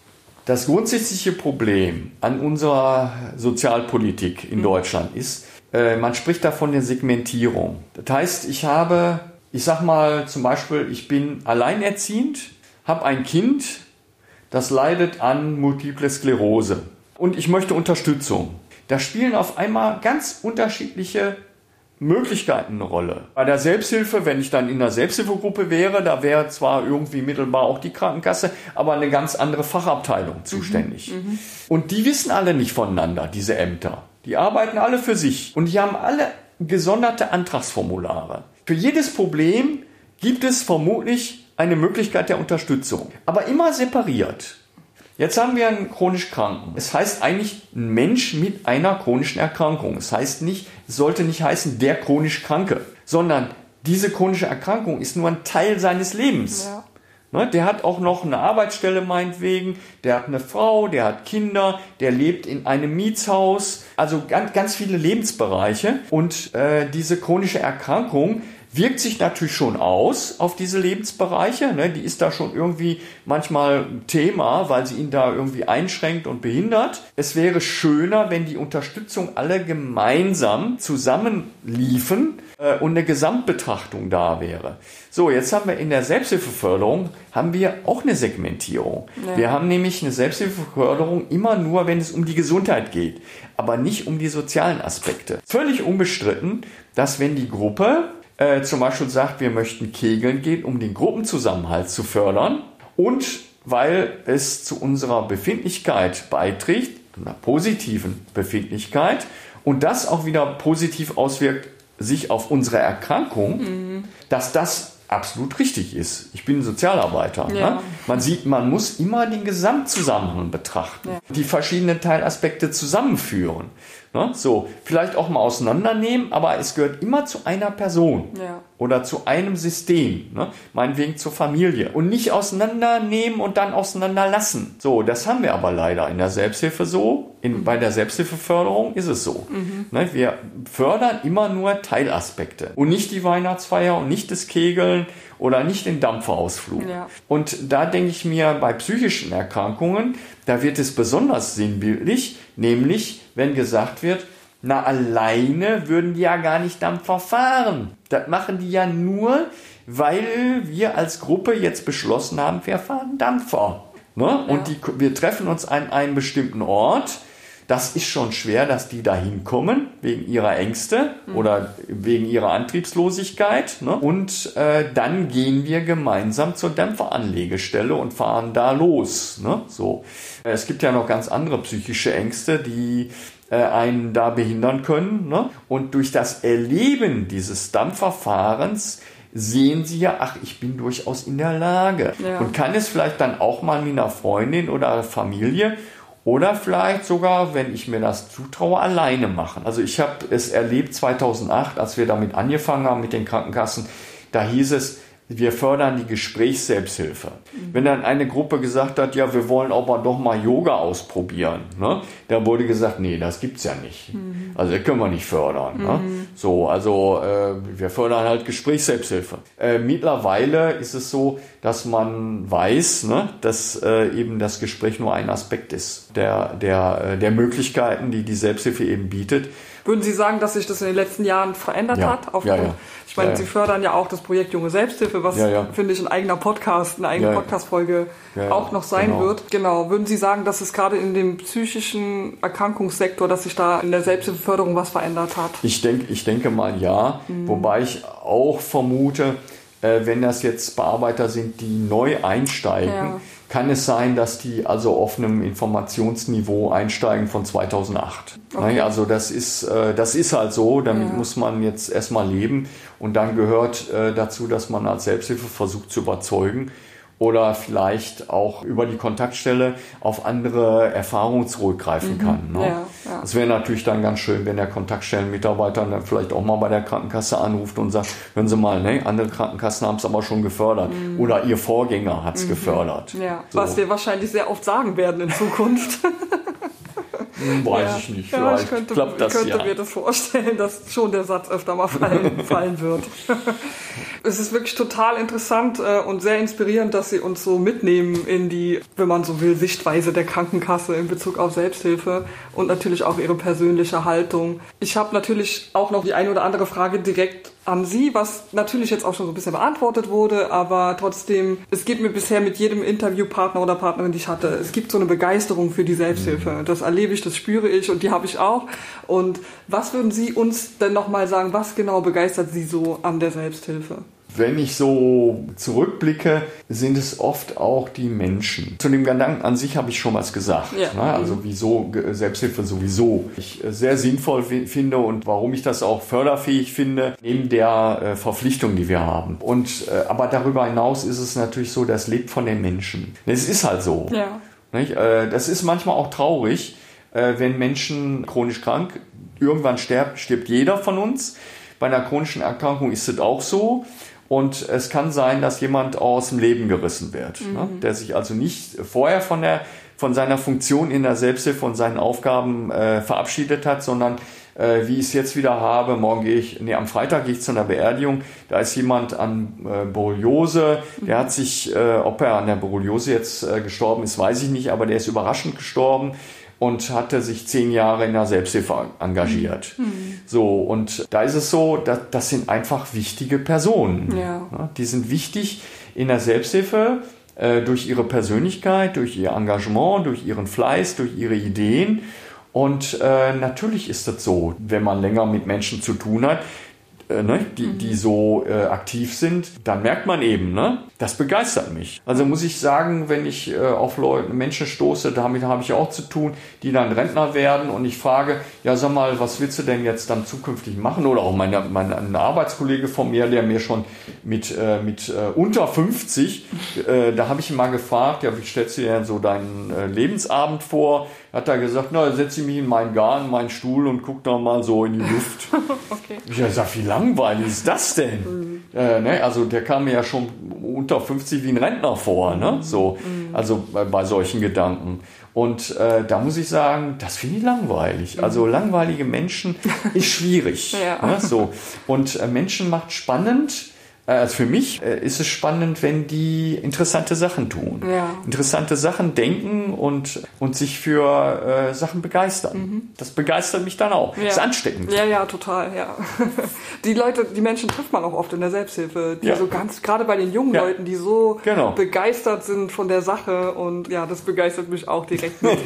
Das grundsätzliche Problem an unserer Sozialpolitik in mhm. Deutschland ist, äh, man spricht da von der Segmentierung. Das heißt, ich habe, ich sag mal zum Beispiel, ich bin alleinerziehend, habe ein Kind, das leidet an Multiple Sklerose und ich möchte Unterstützung. Da spielen auf einmal ganz unterschiedliche Möglichkeiten eine Rolle. Bei der Selbsthilfe, wenn ich dann in einer Selbsthilfegruppe wäre, da wäre zwar irgendwie mittelbar auch die Krankenkasse, aber eine ganz andere Fachabteilung zuständig. Mhm, mh. Und die wissen alle nicht voneinander, diese Ämter. Die arbeiten alle für sich und die haben alle gesonderte Antragsformulare. Für jedes Problem gibt es vermutlich eine Möglichkeit der Unterstützung, aber immer separiert. Jetzt haben wir einen chronisch Kranken. Es heißt eigentlich ein Mensch mit einer chronischen Erkrankung. Es heißt nicht, es sollte nicht heißen der chronisch Kranke, sondern diese chronische Erkrankung ist nur ein Teil seines Lebens. Ja. Ne, der hat auch noch eine Arbeitsstelle meinetwegen, der hat eine Frau, der hat Kinder, der lebt in einem Mietshaus, also ganz, ganz viele Lebensbereiche. Und äh, diese chronische Erkrankung wirkt sich natürlich schon aus auf diese Lebensbereiche. Ne? Die ist da schon irgendwie manchmal Thema, weil sie ihn da irgendwie einschränkt und behindert. Es wäre schöner, wenn die Unterstützung alle gemeinsam zusammenliefen äh, und eine Gesamtbetrachtung da wäre. So, jetzt haben wir in der Selbsthilfeförderung haben wir auch eine Segmentierung. Ja. Wir haben nämlich eine Selbsthilfeförderung immer nur, wenn es um die Gesundheit geht, aber nicht um die sozialen Aspekte. Völlig unbestritten, dass wenn die Gruppe Äh, zum Beispiel sagt, wir möchten kegeln gehen, um den Gruppenzusammenhalt zu fördern und weil es zu unserer Befindlichkeit beiträgt, einer positiven Befindlichkeit und das auch wieder positiv auswirkt sich auf unsere Erkrankung, mhm. dass das absolut richtig ist. Ich bin Sozialarbeiter. Ja. Ne? Man sieht, man muss immer den Gesamtzusammenhang betrachten, ja. die verschiedenen Teilaspekte zusammenführen. Ne? So, vielleicht auch mal auseinandernehmen, aber es gehört immer zu einer Person ja. oder zu einem System, ne? Meinetwegen zur Familie. Und nicht auseinandernehmen und dann auseinanderlassen. So, das haben wir aber leider in der Selbsthilfe so. In, mhm. Bei der Selbsthilfeförderung ist es so. Mhm. Ne? Wir fördern immer nur Teilaspekte und nicht die Weihnachtsfeier und nicht das Kegeln oder nicht den Dampferausflug. Ja. Und da denke ich mir, bei psychischen Erkrankungen, da wird es besonders sinnbildlich, nämlich wenn gesagt wird, na, alleine würden die ja gar nicht Dampfer fahren. Das machen die ja nur, weil wir als Gruppe jetzt beschlossen haben, wir fahren Dampfer. Ne? Ja. Und die, wir treffen uns an einem bestimmten Ort. Das ist schon schwer, dass die da hinkommen, wegen ihrer Ängste mhm. oder wegen ihrer Antriebslosigkeit. Ne? Und äh, dann gehen wir gemeinsam zur Dämpferanlegestelle und fahren da los. Ne? So. Es gibt ja noch ganz andere psychische Ängste, die äh, einen da behindern können. Ne? Und durch das Erleben dieses Dampferfahrens sehen sie ja, ach, ich bin durchaus in der Lage. Ja. Und kann es vielleicht dann auch mal mit einer Freundin oder Familie oder vielleicht sogar, wenn ich mir das zutraue, alleine machen. Also ich habe es erlebt zweitausendacht, als wir damit angefangen haben mit den Krankenkassen, da hieß es, wir fördern die Gesprächsselbsthilfe. Mhm. Wenn dann eine Gruppe gesagt hat, ja, wir wollen aber doch mal Yoga ausprobieren, ne? Da wurde gesagt, nee, das gibt's ja nicht. Mhm. Also das können wir nicht fördern. Mhm. Ne? So, also äh, wir fördern halt Gesprächsselbsthilfe. Äh, mittlerweile ist es so, dass man weiß, ne, dass äh, eben das Gespräch nur ein Aspekt ist der, der, der Möglichkeiten, die die Selbsthilfe eben bietet. Würden Sie sagen, dass sich das in den letzten Jahren verändert ja. hat? Auf ja, ja. Ich meine, ja, ja. Sie fördern ja auch das Projekt Junge Selbsthilfe, was, ja, ja. finde ich, ein eigener Podcast, eine eigene ja, Podcast-Folge ja, ja. auch noch sein genau. wird. Genau. Würden Sie sagen, dass es gerade in dem psychischen Erkrankungssektor, dass sich da in der Selbsthilfeförderung was verändert hat? Ich denke, ich denke mal ja. Mhm. Wobei ich auch vermute, äh, wenn das jetzt Bearbeiter sind, die neu einsteigen, ja. kann es sein, dass die also auf einem Informationsniveau einsteigen von zweitausendacht. Okay. Also das ist, äh, das ist halt so, damit ja. muss man jetzt erstmal leben. Und dann gehört äh, dazu, dass man als Selbsthilfe versucht zu überzeugen oder vielleicht auch über die Kontaktstelle auf andere Erfahrungen zurückgreifen mhm. kann. Ne? Ja, ja. Das wäre natürlich dann ganz schön, wenn der Kontaktstellenmitarbeiter dann vielleicht auch mal bei der Krankenkasse anruft und sagt, hören Sie mal, ne, andere Krankenkassen haben es aber schon gefördert mhm. oder Ihr Vorgänger hat es mhm. gefördert. Ja. So. Was wir wahrscheinlich sehr oft sagen werden in Zukunft. Weiß ja. ich nicht. Ja, Vielleicht ich könnte, klappt das, könnte ja. mir das vorstellen, dass schon der Satz öfter mal fallen, fallen wird. Es ist wirklich total interessant und sehr inspirierend, dass Sie uns so mitnehmen in die, wenn man so will, Sichtweise der Krankenkasse in Bezug auf Selbsthilfe und natürlich auch Ihre persönliche Haltung. Ich habe natürlich auch noch die eine oder andere Frage direkt an Sie, was natürlich jetzt auch schon so ein bisschen beantwortet wurde, aber trotzdem, es gibt mir bisher mit jedem Interviewpartner oder Partnerin, die ich hatte, es gibt so eine Begeisterung für die Selbsthilfe. Das erlebe ich, das spüre ich und die habe ich auch. Und was würden Sie uns denn nochmal sagen, was genau begeistert Sie so an der Selbsthilfe? Wenn ich so zurückblicke, sind es oft auch die Menschen. Zu dem Gedanken an sich habe ich schon was gesagt. Ja. Ne? Also wieso Selbsthilfe sowieso ich sehr sinnvoll finde und warum ich das auch förderfähig finde, neben der äh, Verpflichtung, die wir haben. Und äh, aber darüber hinaus ist es natürlich so, das lebt von den Menschen. Es ist halt so. Ja. Nicht? Äh, das ist manchmal auch traurig, äh, wenn Menschen chronisch krank, irgendwann stirbt, stirbt jeder von uns. Bei einer chronischen Erkrankung ist es auch so. Und es kann sein, dass jemand aus dem Leben gerissen wird, mhm. ne? Der sich also nicht vorher von, der, von seiner Funktion in der Selbsthilfe und seinen Aufgaben äh, verabschiedet hat, sondern äh, wie ich es jetzt wieder habe, morgen gehe ich, nee, am Freitag gehe ich zu einer Beerdigung, da ist jemand an äh, Borreliose, mhm. der hat sich, äh, ob er an der Borreliose jetzt äh, gestorben ist, weiß ich nicht, aber der ist überraschend gestorben. Und hatte sich zehn Jahre in der Selbsthilfe engagiert. Mhm. So, und da ist es so, dass, das sind einfach wichtige Personen. Ja. Die sind wichtig in der Selbsthilfe äh, durch ihre Persönlichkeit, durch ihr Engagement, durch ihren Fleiß, durch ihre Ideen. Und äh, natürlich ist das so, wenn man länger mit Menschen zu tun hat, äh, ne, die, mhm. die so äh, aktiv sind, dann merkt man eben, ne, das begeistert mich. Also muss ich sagen, wenn ich äh, auf Leute, Menschen stoße, damit habe ich auch zu tun, die dann Rentner werden und ich frage, ja sag mal, was willst du denn jetzt dann zukünftig machen? Oder auch meine, meine, ein Arbeitskollege von mir, der mir schon mit, äh, mit äh, unter fünfzig, äh, da habe ich ihn mal gefragt, ja, wie stellst du dir denn so deinen äh, Lebensabend vor? Hat er gesagt, na, setze ich mich in meinen Garten, meinen Stuhl und guck da mal so in die Luft. Okay. Ich habe gesagt, wie langweilig ist das denn? Mhm. Äh, ne? Also der kam mir ja schon unter fünfzig wie ein Rentner vor, ne? So, mhm. also bei, bei solchen Gedanken. Und äh, da muss ich sagen, das finde ich langweilig. Also langweilige Menschen ist schwierig. Ja. Ne? So. Und äh, Menschen macht spannend. Also für mich äh, ist es spannend, wenn die interessante Sachen tun. Ja. Interessante Sachen denken und, und sich für äh, Sachen begeistern. Mhm. Das begeistert mich dann auch. Ja. Das ist ansteckend. Ja, ja, total, ja. Die Leute, die Menschen trifft man auch oft in der Selbsthilfe. Die ja. so ganz, gerade bei den jungen ja. Leuten, die so genau. begeistert sind von der Sache. Und ja, das begeistert mich auch direkt mit.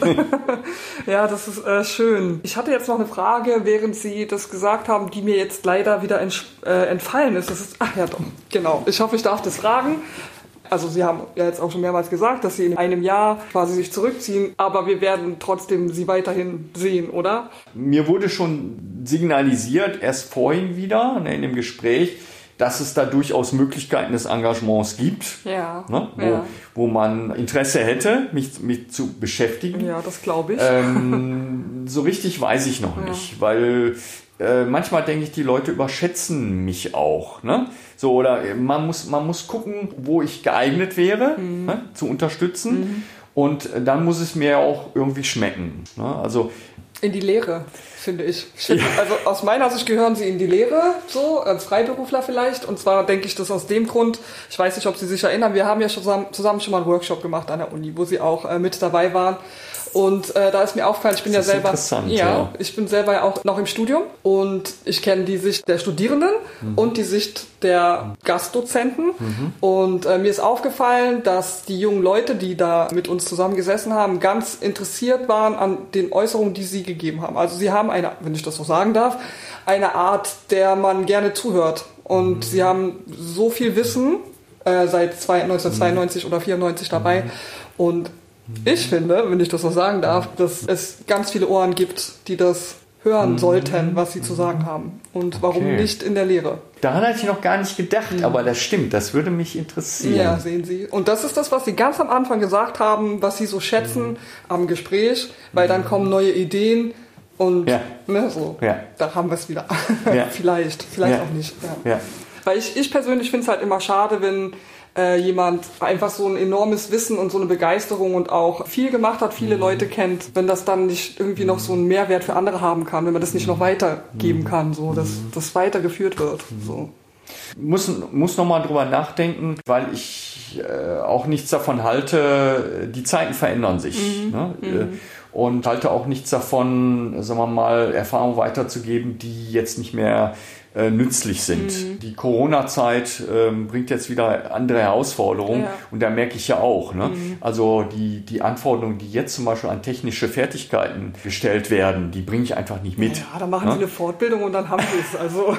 Ja, das ist äh, schön. Ich hatte jetzt noch eine Frage, während Sie das gesagt haben, die mir jetzt leider wieder ent, äh, entfallen ist. Das ist, ach ja, doch. Genau. Ich hoffe, ich darf das fragen. Also Sie haben ja jetzt auch schon mehrmals gesagt, dass Sie in einem Jahr quasi sich zurückziehen, aber wir werden trotzdem Sie weiterhin sehen, oder? Mir wurde schon signalisiert, erst vorhin wieder, ne, in dem Gespräch, dass es da durchaus Möglichkeiten des Engagements gibt, ja, ne, wo, ja. wo man Interesse hätte, mich, mich zu beschäftigen. Ja, das glaube ich. Ähm, so richtig weiß ich noch ja. nicht, weil äh, manchmal denke ich, die Leute überschätzen mich auch, ne? So, oder man muss, man muss gucken, wo ich geeignet wäre, mhm. ne, zu unterstützen. Mhm. Und dann muss es mir auch irgendwie schmecken. Ne? Also in die Lehre, finde ich. Ja. Also aus meiner Sicht gehören Sie in die Lehre, so als Freiberufler vielleicht. Und zwar denke ich das aus dem Grund, ich weiß nicht, ob Sie sich erinnern, wir haben ja schon zusammen, zusammen schon mal einen Workshop gemacht an der Uni, wo Sie auch äh, mit dabei waren. Und äh, da ist mir aufgefallen, ich bin ja selber, ja, ja, ich bin selber ja auch noch im Studium und ich kenne die Sicht der Studierenden mhm. und die Sicht der Gastdozenten. Mhm. Und äh, mir ist aufgefallen, dass die jungen Leute, die da mit uns zusammen gesessen haben, ganz interessiert waren an den Äußerungen, die sie gegeben haben. Also sie haben eine, wenn ich das so sagen darf, eine Art, der man gerne zuhört. Und mhm. sie haben so viel Wissen äh, seit neunzehnhundertzweiundneunzig mhm. oder vierundneunzig dabei. Mhm. Und ich finde, wenn ich das so sagen darf, dass es ganz viele Ohren gibt, die das hören sollten, was sie zu sagen haben. Und warum okay. nicht in der Lehre? Daran hatte ich noch gar nicht gedacht, mhm. aber das stimmt, das würde mich interessieren. Ja, sehen Sie. Und das ist das, was Sie ganz am Anfang gesagt haben, was Sie so schätzen mhm. am Gespräch, weil dann kommen neue Ideen und ja. ne, so, ja. da haben wir es wieder. Ja. vielleicht, vielleicht ja. auch nicht. Ja. Ja. Weil ich, ich persönlich finde es halt immer schade, wenn äh, jemand einfach so ein enormes Wissen und so eine Begeisterung und auch viel gemacht hat, viele mhm. Leute kennt, wenn das dann nicht irgendwie noch so einen Mehrwert für andere haben kann, wenn man das nicht noch weitergeben kann, so, dass das weitergeführt wird. So. Muss, muss noch mal drüber nachdenken, weil ich äh, auch nichts davon halte, die Zeiten verändern sich. Mhm. Ne? Mhm. Und halte auch nichts davon, sagen wir mal, Erfahrungen weiterzugeben, die jetzt nicht mehr äh, nützlich sind. Mhm. Die Corona-Zeit ähm, bringt jetzt wieder andere Herausforderungen ja. und da merke ich ja auch. Ne? Mhm. Also die, die Anforderungen, die jetzt zum Beispiel an technische Fertigkeiten gestellt werden, die bringe ich einfach nicht mit. Ja, dann machen ne? Sie eine Fortbildung und dann haben Sie es. Also,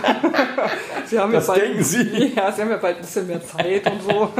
Sie haben das ja bald, denken Sie? Ja, Sie haben ja bald ein bisschen mehr Zeit und so.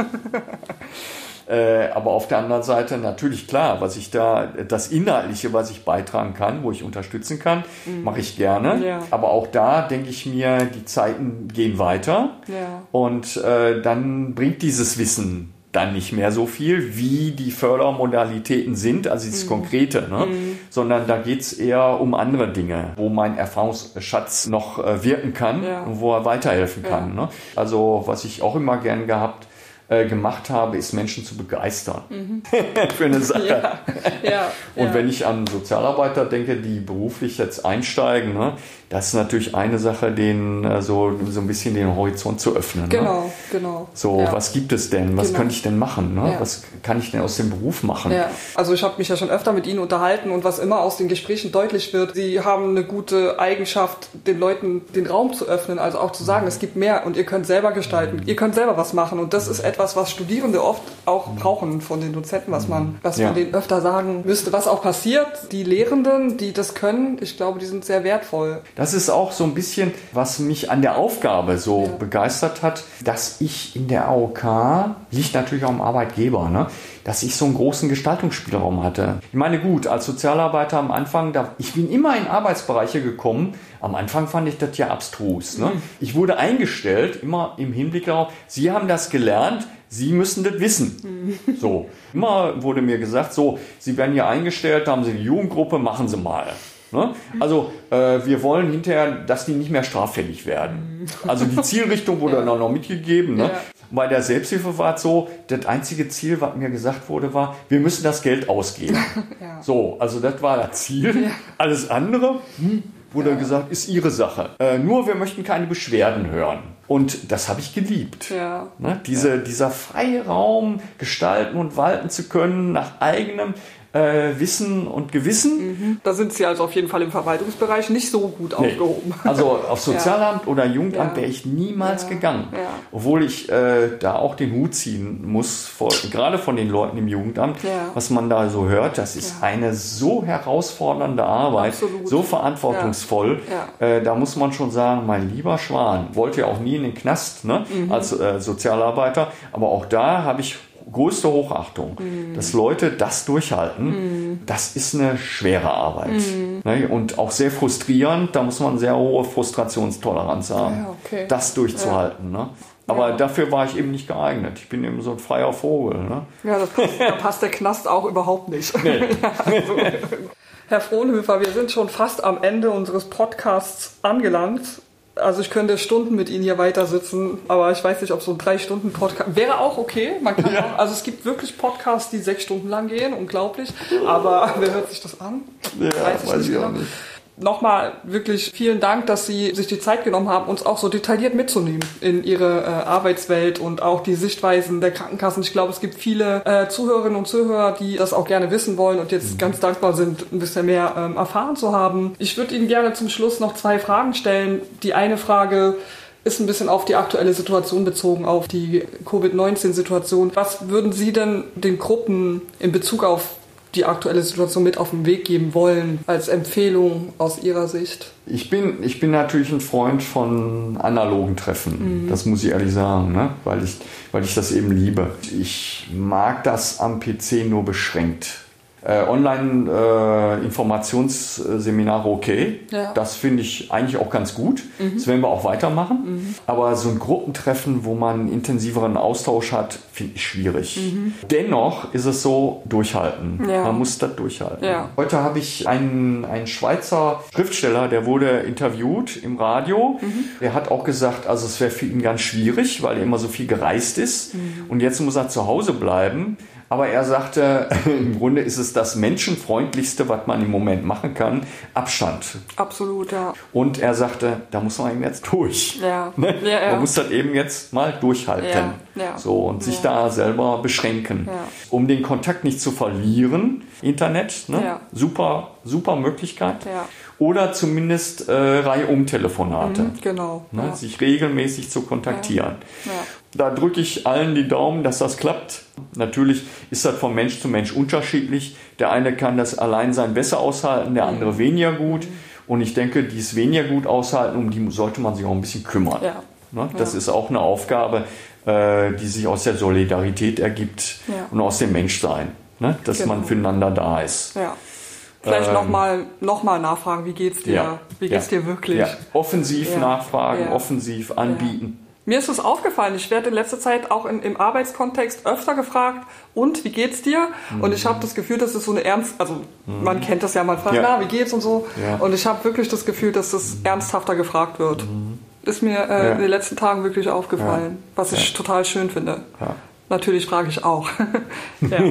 Äh, aber auf der anderen Seite natürlich klar, was ich da, das Inhaltliche, was ich beitragen kann, wo ich unterstützen kann, mhm. mache ich gerne. Ja. Aber auch da denke ich mir, die Zeiten gehen weiter ja. und äh, dann bringt dieses Wissen dann nicht mehr so viel, wie die Fördermodalitäten sind, also das mhm. Konkrete, ne? Mhm. sondern da geht's eher um andere Dinge, wo mein Erfahrungsschatz noch äh, wirken kann ja. und wo er weiterhelfen ja. kann. Ne? Also was ich auch immer gern gehabt gemacht habe, ist Menschen zu begeistern mhm. für eine Sache. Ja, ja, und ja. wenn ich an Sozialarbeiter denke, die beruflich jetzt einsteigen, ne, das ist natürlich eine Sache, denen so, so ein bisschen den Horizont zu öffnen. Genau, ne? genau. So, ja. was gibt es denn? Was genau. könnte ich denn machen? Ne? Ja. Was kann ich denn aus dem Beruf machen? Ja. Also ich habe mich ja schon öfter mit Ihnen unterhalten und was immer aus den Gesprächen deutlich wird, Sie haben eine gute Eigenschaft, den Leuten den Raum zu öffnen, also auch zu sagen, mhm. es gibt mehr und ihr könnt selber gestalten, mhm. ihr könnt selber was machen und das ist etwas, etwas, was Studierende oft auch brauchen von den Dozenten, was man, was Ja. man denen öfter sagen müsste, was auch passiert. Die Lehrenden, die das können, ich glaube, die sind sehr wertvoll. Das ist auch so ein bisschen, was mich an der Aufgabe so ja. begeistert hat, dass ich in der A O K, liegt natürlich auch am Arbeitgeber, ne, dass ich so einen großen Gestaltungsspielraum hatte. Ich meine, gut, als Sozialarbeiter am Anfang, da, ich bin immer in Arbeitsbereiche gekommen. Am Anfang fand ich das ja abstrus. Ne? Mhm. Ich wurde eingestellt, immer im Hinblick darauf, Sie haben das gelernt, Sie müssen das wissen. Mhm. So, immer wurde mir gesagt, so, Sie werden hier eingestellt, da haben Sie die Jugendgruppe, machen Sie mal. Ne? Also äh, wir wollen hinterher, dass die nicht mehr straffällig werden. Also die Zielrichtung wurde ja. dann noch mitgegeben. Ne? Ja. Bei der Selbsthilfe war es so, das einzige Ziel, was mir gesagt wurde, war, wir müssen das Geld ausgeben. Ja. So, also das war das Ziel. Ja. Alles andere hm, wurde ja. gesagt, ist ihre Sache. Äh, nur wir möchten keine Beschwerden hören. Und das habe ich geliebt. Ja. Ne? Diese, ja. Dieser freie Raum gestalten und walten zu können nach eigenem Äh, Wissen und Gewissen. Mhm. Da sind Sie also auf jeden Fall im Verwaltungsbereich nicht so gut nee. aufgehoben. Also auf Sozialamt ja. oder Jugendamt ja. wäre ich niemals ja. gegangen. Ja. Obwohl ich äh, da auch den Hut ziehen muss, vor, gerade von den Leuten im Jugendamt, ja. was man da so hört, das ist ja. eine so herausfordernde Arbeit, Absolut. so verantwortungsvoll. Ja. Ja. Äh, da muss man schon sagen, mein lieber Schwan, wollte ja auch nie in den Knast, ne, mhm. als äh, Sozialarbeiter, aber auch da habe ich größte Hochachtung, mm. dass Leute das durchhalten, mm. das ist eine schwere Arbeit. Mm. Ne? Und auch sehr frustrierend, da muss man sehr hohe Frustrationstoleranz haben, ja, okay. das durchzuhalten. Ja. Ne? Aber ja. dafür war ich eben nicht geeignet. Ich bin eben so ein freier Vogel. Ne? Ja, das passt, da passt der Knast auch überhaupt nicht. Nee. Ja, also. Herr Frohnhöfer, wir sind schon fast am Ende unseres Podcasts angelangt. Also ich könnte Stunden mit Ihnen hier weiter sitzen, aber ich weiß nicht, ob so ein drei Stunden Podcast wäre auch okay. Man kann ja. auch, also es gibt wirklich Podcasts, die sechs Stunden lang gehen, unglaublich. Aber wer hört sich das an? Ja, weiß ich, weiß ich auch nicht. Nochmal wirklich vielen Dank, dass Sie sich die Zeit genommen haben, uns auch so detailliert mitzunehmen in Ihre äh, Arbeitswelt und auch die Sichtweisen der Krankenkassen. Ich glaube, es gibt viele äh, Zuhörerinnen und Zuhörer, die das auch gerne wissen wollen und jetzt mhm. ganz dankbar sind, ein bisschen mehr ähm, erfahren zu haben. Ich würde Ihnen gerne zum Schluss noch zwei Fragen stellen. Die eine Frage ist ein bisschen auf die aktuelle Situation bezogen, auf die Covid neunzehn Situation. Was würden Sie denn den Gruppen in Bezug auf die aktuelle Situation mit auf den Weg geben wollen, als Empfehlung aus Ihrer Sicht? Ich bin, ich bin natürlich ein Freund von analogen Treffen, mhm. das muss ich ehrlich sagen, ne? weil ich, weil ich das eben liebe. Ich mag das am P C nur beschränkt. Äh, Online-Informationsseminare äh, okay, ja. das finde ich eigentlich auch ganz gut. Mhm. Das werden wir auch weitermachen. Mhm. Aber so ein Gruppentreffen, wo man einen intensiveren Austausch hat, finde ich schwierig. Mhm. Dennoch ist es so, durchhalten. Ja. Man muss das durchhalten. Ja. Heute habe ich einen, einen Schweizer Schriftsteller, der wurde interviewt im Radio. Mhm. Der hat auch gesagt, also es wäre für ihn ganz schwierig, weil er immer so viel gereist ist. Mhm. Und jetzt muss er zu Hause bleiben. Aber er sagte, im Grunde ist es das Menschenfreundlichste, was man im Moment machen kann, Abstand. Absolut, ja. Und er sagte, da muss man eben jetzt durch. Ja. Ne? Ja, ja. Man muss das eben jetzt mal durchhalten. Ja. Ja. So, und sich ja. da selber beschränken. Ja. Um den Kontakt nicht zu verlieren, Internet, ne? Ja. super, super Möglichkeit. Ja. Oder zumindest äh, Reihe-um-Telefonate. Mhm, genau. Ne? Ja. Sich regelmäßig zu kontaktieren. Ja. Ja. Da drücke ich allen die Daumen, dass das klappt. Natürlich ist das von Mensch zu Mensch unterschiedlich. Der eine kann das Alleinsein besser aushalten, der andere mhm. weniger gut. Mhm. Und ich denke, dieses weniger gut aushalten, um die sollte man sich auch ein bisschen kümmern. Ja. Ne? Das ja. ist auch eine Aufgabe, äh, die sich aus der Solidarität ergibt ja. und aus dem Menschsein. Ne? Dass genau. man füreinander da ist. Ja. Vielleicht ähm, nochmal noch mal nachfragen, wie geht's dir? Ja, wie geht's ja, dir wirklich? Ja. Offensiv ja, nachfragen, ja, offensiv anbieten. Ja. Mir ist es aufgefallen, ich werde in letzter Zeit auch in, im Arbeitskontext öfter gefragt, und wie geht's dir? Mhm. Und ich habe das Gefühl, dass es so eine ernst, also mhm. man kennt das ja, man fragt, ja. na, wie geht's und so. Ja. Und ich habe wirklich das Gefühl, dass das mhm. ernsthafter gefragt wird. Mhm. Ist mir äh, ja. in den letzten Tagen wirklich aufgefallen, ja. was ich ja. total schön finde. Ja. Natürlich frage ich auch. ja.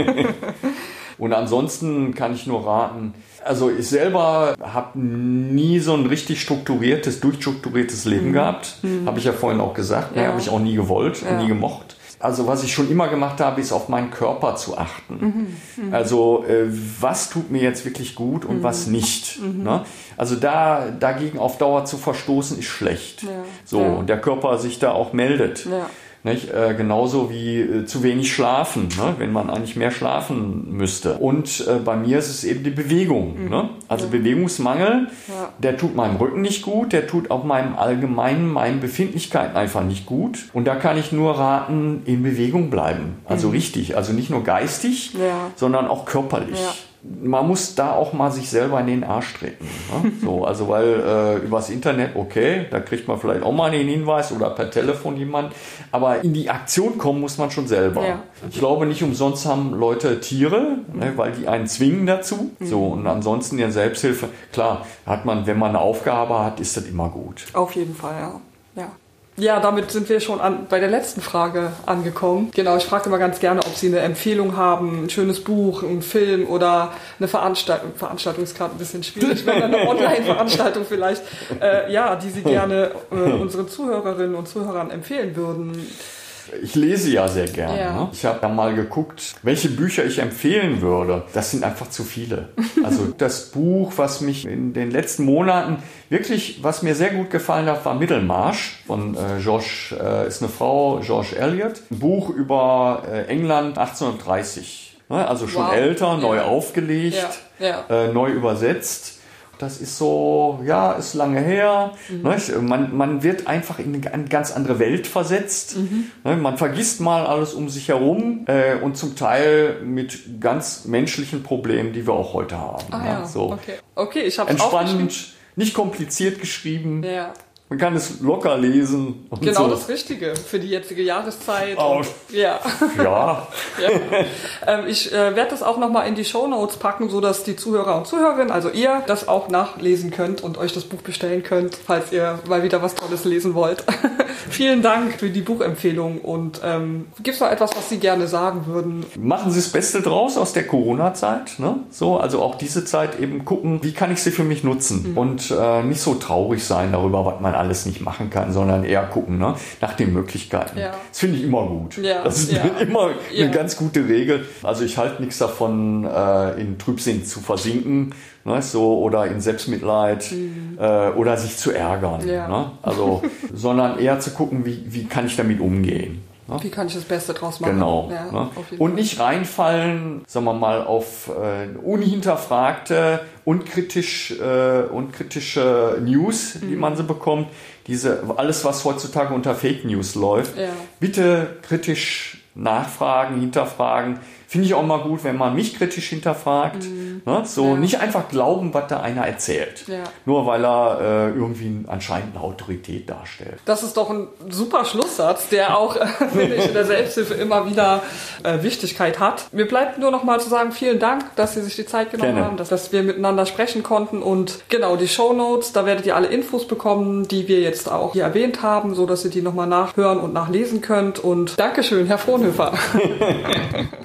Und ansonsten kann ich nur raten, also ich selber habe nie so ein richtig strukturiertes, durchstrukturiertes Leben mhm. gehabt. Mhm. Habe ich ja vorhin auch gesagt. Ja. Ne, habe ich auch nie gewollt, ja. nie gemocht. Also was ich schon immer gemacht habe, ist auf meinen Körper zu achten. Mhm. Mhm. Also äh, was tut mir jetzt wirklich gut und mhm. was nicht. Mhm. Ne? Also da dagegen auf Dauer zu verstoßen, ist schlecht. Ja. So, ja. und der Körper sich da auch meldet. Ja. Nicht? Äh, genauso wie äh, zu wenig schlafen, ne? Wenn man eigentlich mehr schlafen müsste. Und äh, bei mir ist es eben die Bewegung. Mhm. Ne? Also ja. Bewegungsmangel, ja. der tut meinem Rücken nicht gut, der tut auch meinem allgemeinen, meinen Befindlichkeiten einfach nicht gut. Und da kann ich nur raten, in Bewegung bleiben. Also mhm. richtig, also nicht nur geistig, ja. sondern auch körperlich. Ja. Man muss da auch mal sich selber in den Arsch treten. Ne? So, also weil äh, übers Internet, okay, da kriegt man vielleicht auch mal einen Hinweis oder per Telefon jemand, aber in die Aktion kommen muss man schon selber. Ja. Ich glaube, nicht umsonst haben Leute Tiere, mhm. ne, weil die einen zwingen dazu. Mhm. So, und ansonsten in der Selbsthilfe, klar, hat man, wenn man eine Aufgabe hat, ist das immer gut. Auf jeden Fall, ja. ja. Ja, damit sind wir schon an, bei der letzten Frage angekommen. Genau, ich frage immer ganz gerne, ob Sie eine Empfehlung haben, ein schönes Buch, einen Film oder eine Veranstaltung. Veranstaltung ist gerade ein bisschen schwierig, wenn eine Online-Veranstaltung vielleicht, äh, ja, die Sie gerne äh, unseren Zuhörerinnen und Zuhörern empfehlen würden. Ich lese ja sehr gerne. Ja. Ne? Ich habe da mal geguckt, welche Bücher ich empfehlen würde. Das sind einfach zu viele. Also das Buch, was mich in den letzten Monaten wirklich, was mir sehr gut gefallen hat, war Mittelmarsch von äh, George, äh, ist eine Frau, George Eliot. Ein Buch über äh, England achtzehnhundertdreißig. Ne? Also schon wow. älter, neu ja. aufgelegt, ja. Ja. Äh, neu übersetzt. Das ist so, ja, ist lange her. Mhm. Ne? Man, man wird einfach in eine ganz andere Welt versetzt. Mhm. Ne? Man vergisst mal alles um sich herum äh, und zum Teil mit ganz menschlichen Problemen, die wir auch heute haben. Ah, ne? ja. So. Okay. okay, ich habe es Entspannend, nicht kompliziert geschrieben. Ja. Man kann es locker lesen. Und genau so. Das Richtige für die jetzige Jahreszeit. Oh, und, ja. Ja. ja. Ähm, ich äh, werde das auch nochmal in die Shownotes packen, sodass die Zuhörer und Zuhörerinnen, also ihr, das auch nachlesen könnt und euch das Buch bestellen könnt, falls ihr mal wieder was Tolles lesen wollt. Vielen Dank für die Buchempfehlung. Und ähm, gibt es noch etwas, was Sie gerne sagen würden? Machen Sie das Beste draus aus der Corona-Zeit. Ne? So, also auch diese Zeit eben gucken, wie kann ich sie für mich nutzen? Mhm. Und äh, nicht so traurig sein darüber, was man alles nicht machen kann, sondern eher gucken, ne, nach den Möglichkeiten. Ja. Das finde ich immer gut. Ja. Das ist ja. immer ja. eine ganz gute Regel. Also ich halte nichts davon, äh, in Trübsinn zu versinken, ne, so, oder in Selbstmitleid mhm. äh, oder sich zu ärgern. Ja. Ne? Also, sondern eher zu gucken, wie, wie kann ich damit umgehen. Wie kann ich das Beste draus machen? Genau. Ja, ne? Und nicht reinfallen, sagen wir mal, auf äh, unhinterfragte, unkritisch, äh, unkritische News, mhm. wie man sie bekommt. Diese, alles, was heutzutage unter Fake News läuft. Ja. Bitte kritisch nachfragen, hinterfragen. Finde ich auch mal gut, wenn man mich kritisch hinterfragt. Mhm. Ne? So ja. nicht einfach glauben, was da einer erzählt. Ja. Nur weil er äh, irgendwie anscheinend eine Autorität darstellt. Das ist doch ein super Schlusssatz, der auch, äh, finde ich, in der Selbsthilfe immer wieder äh, Wichtigkeit hat. Mir bleibt nur noch mal zu sagen, vielen Dank, dass Sie sich die Zeit genommen Gerne. haben, dass, dass wir miteinander sprechen konnten. Und genau, die Shownotes, da werdet ihr alle Infos bekommen, die wir jetzt auch hier erwähnt haben, so dass ihr die nochmal nachhören und nachlesen könnt. Und Dankeschön, Herr Frohnhöfer.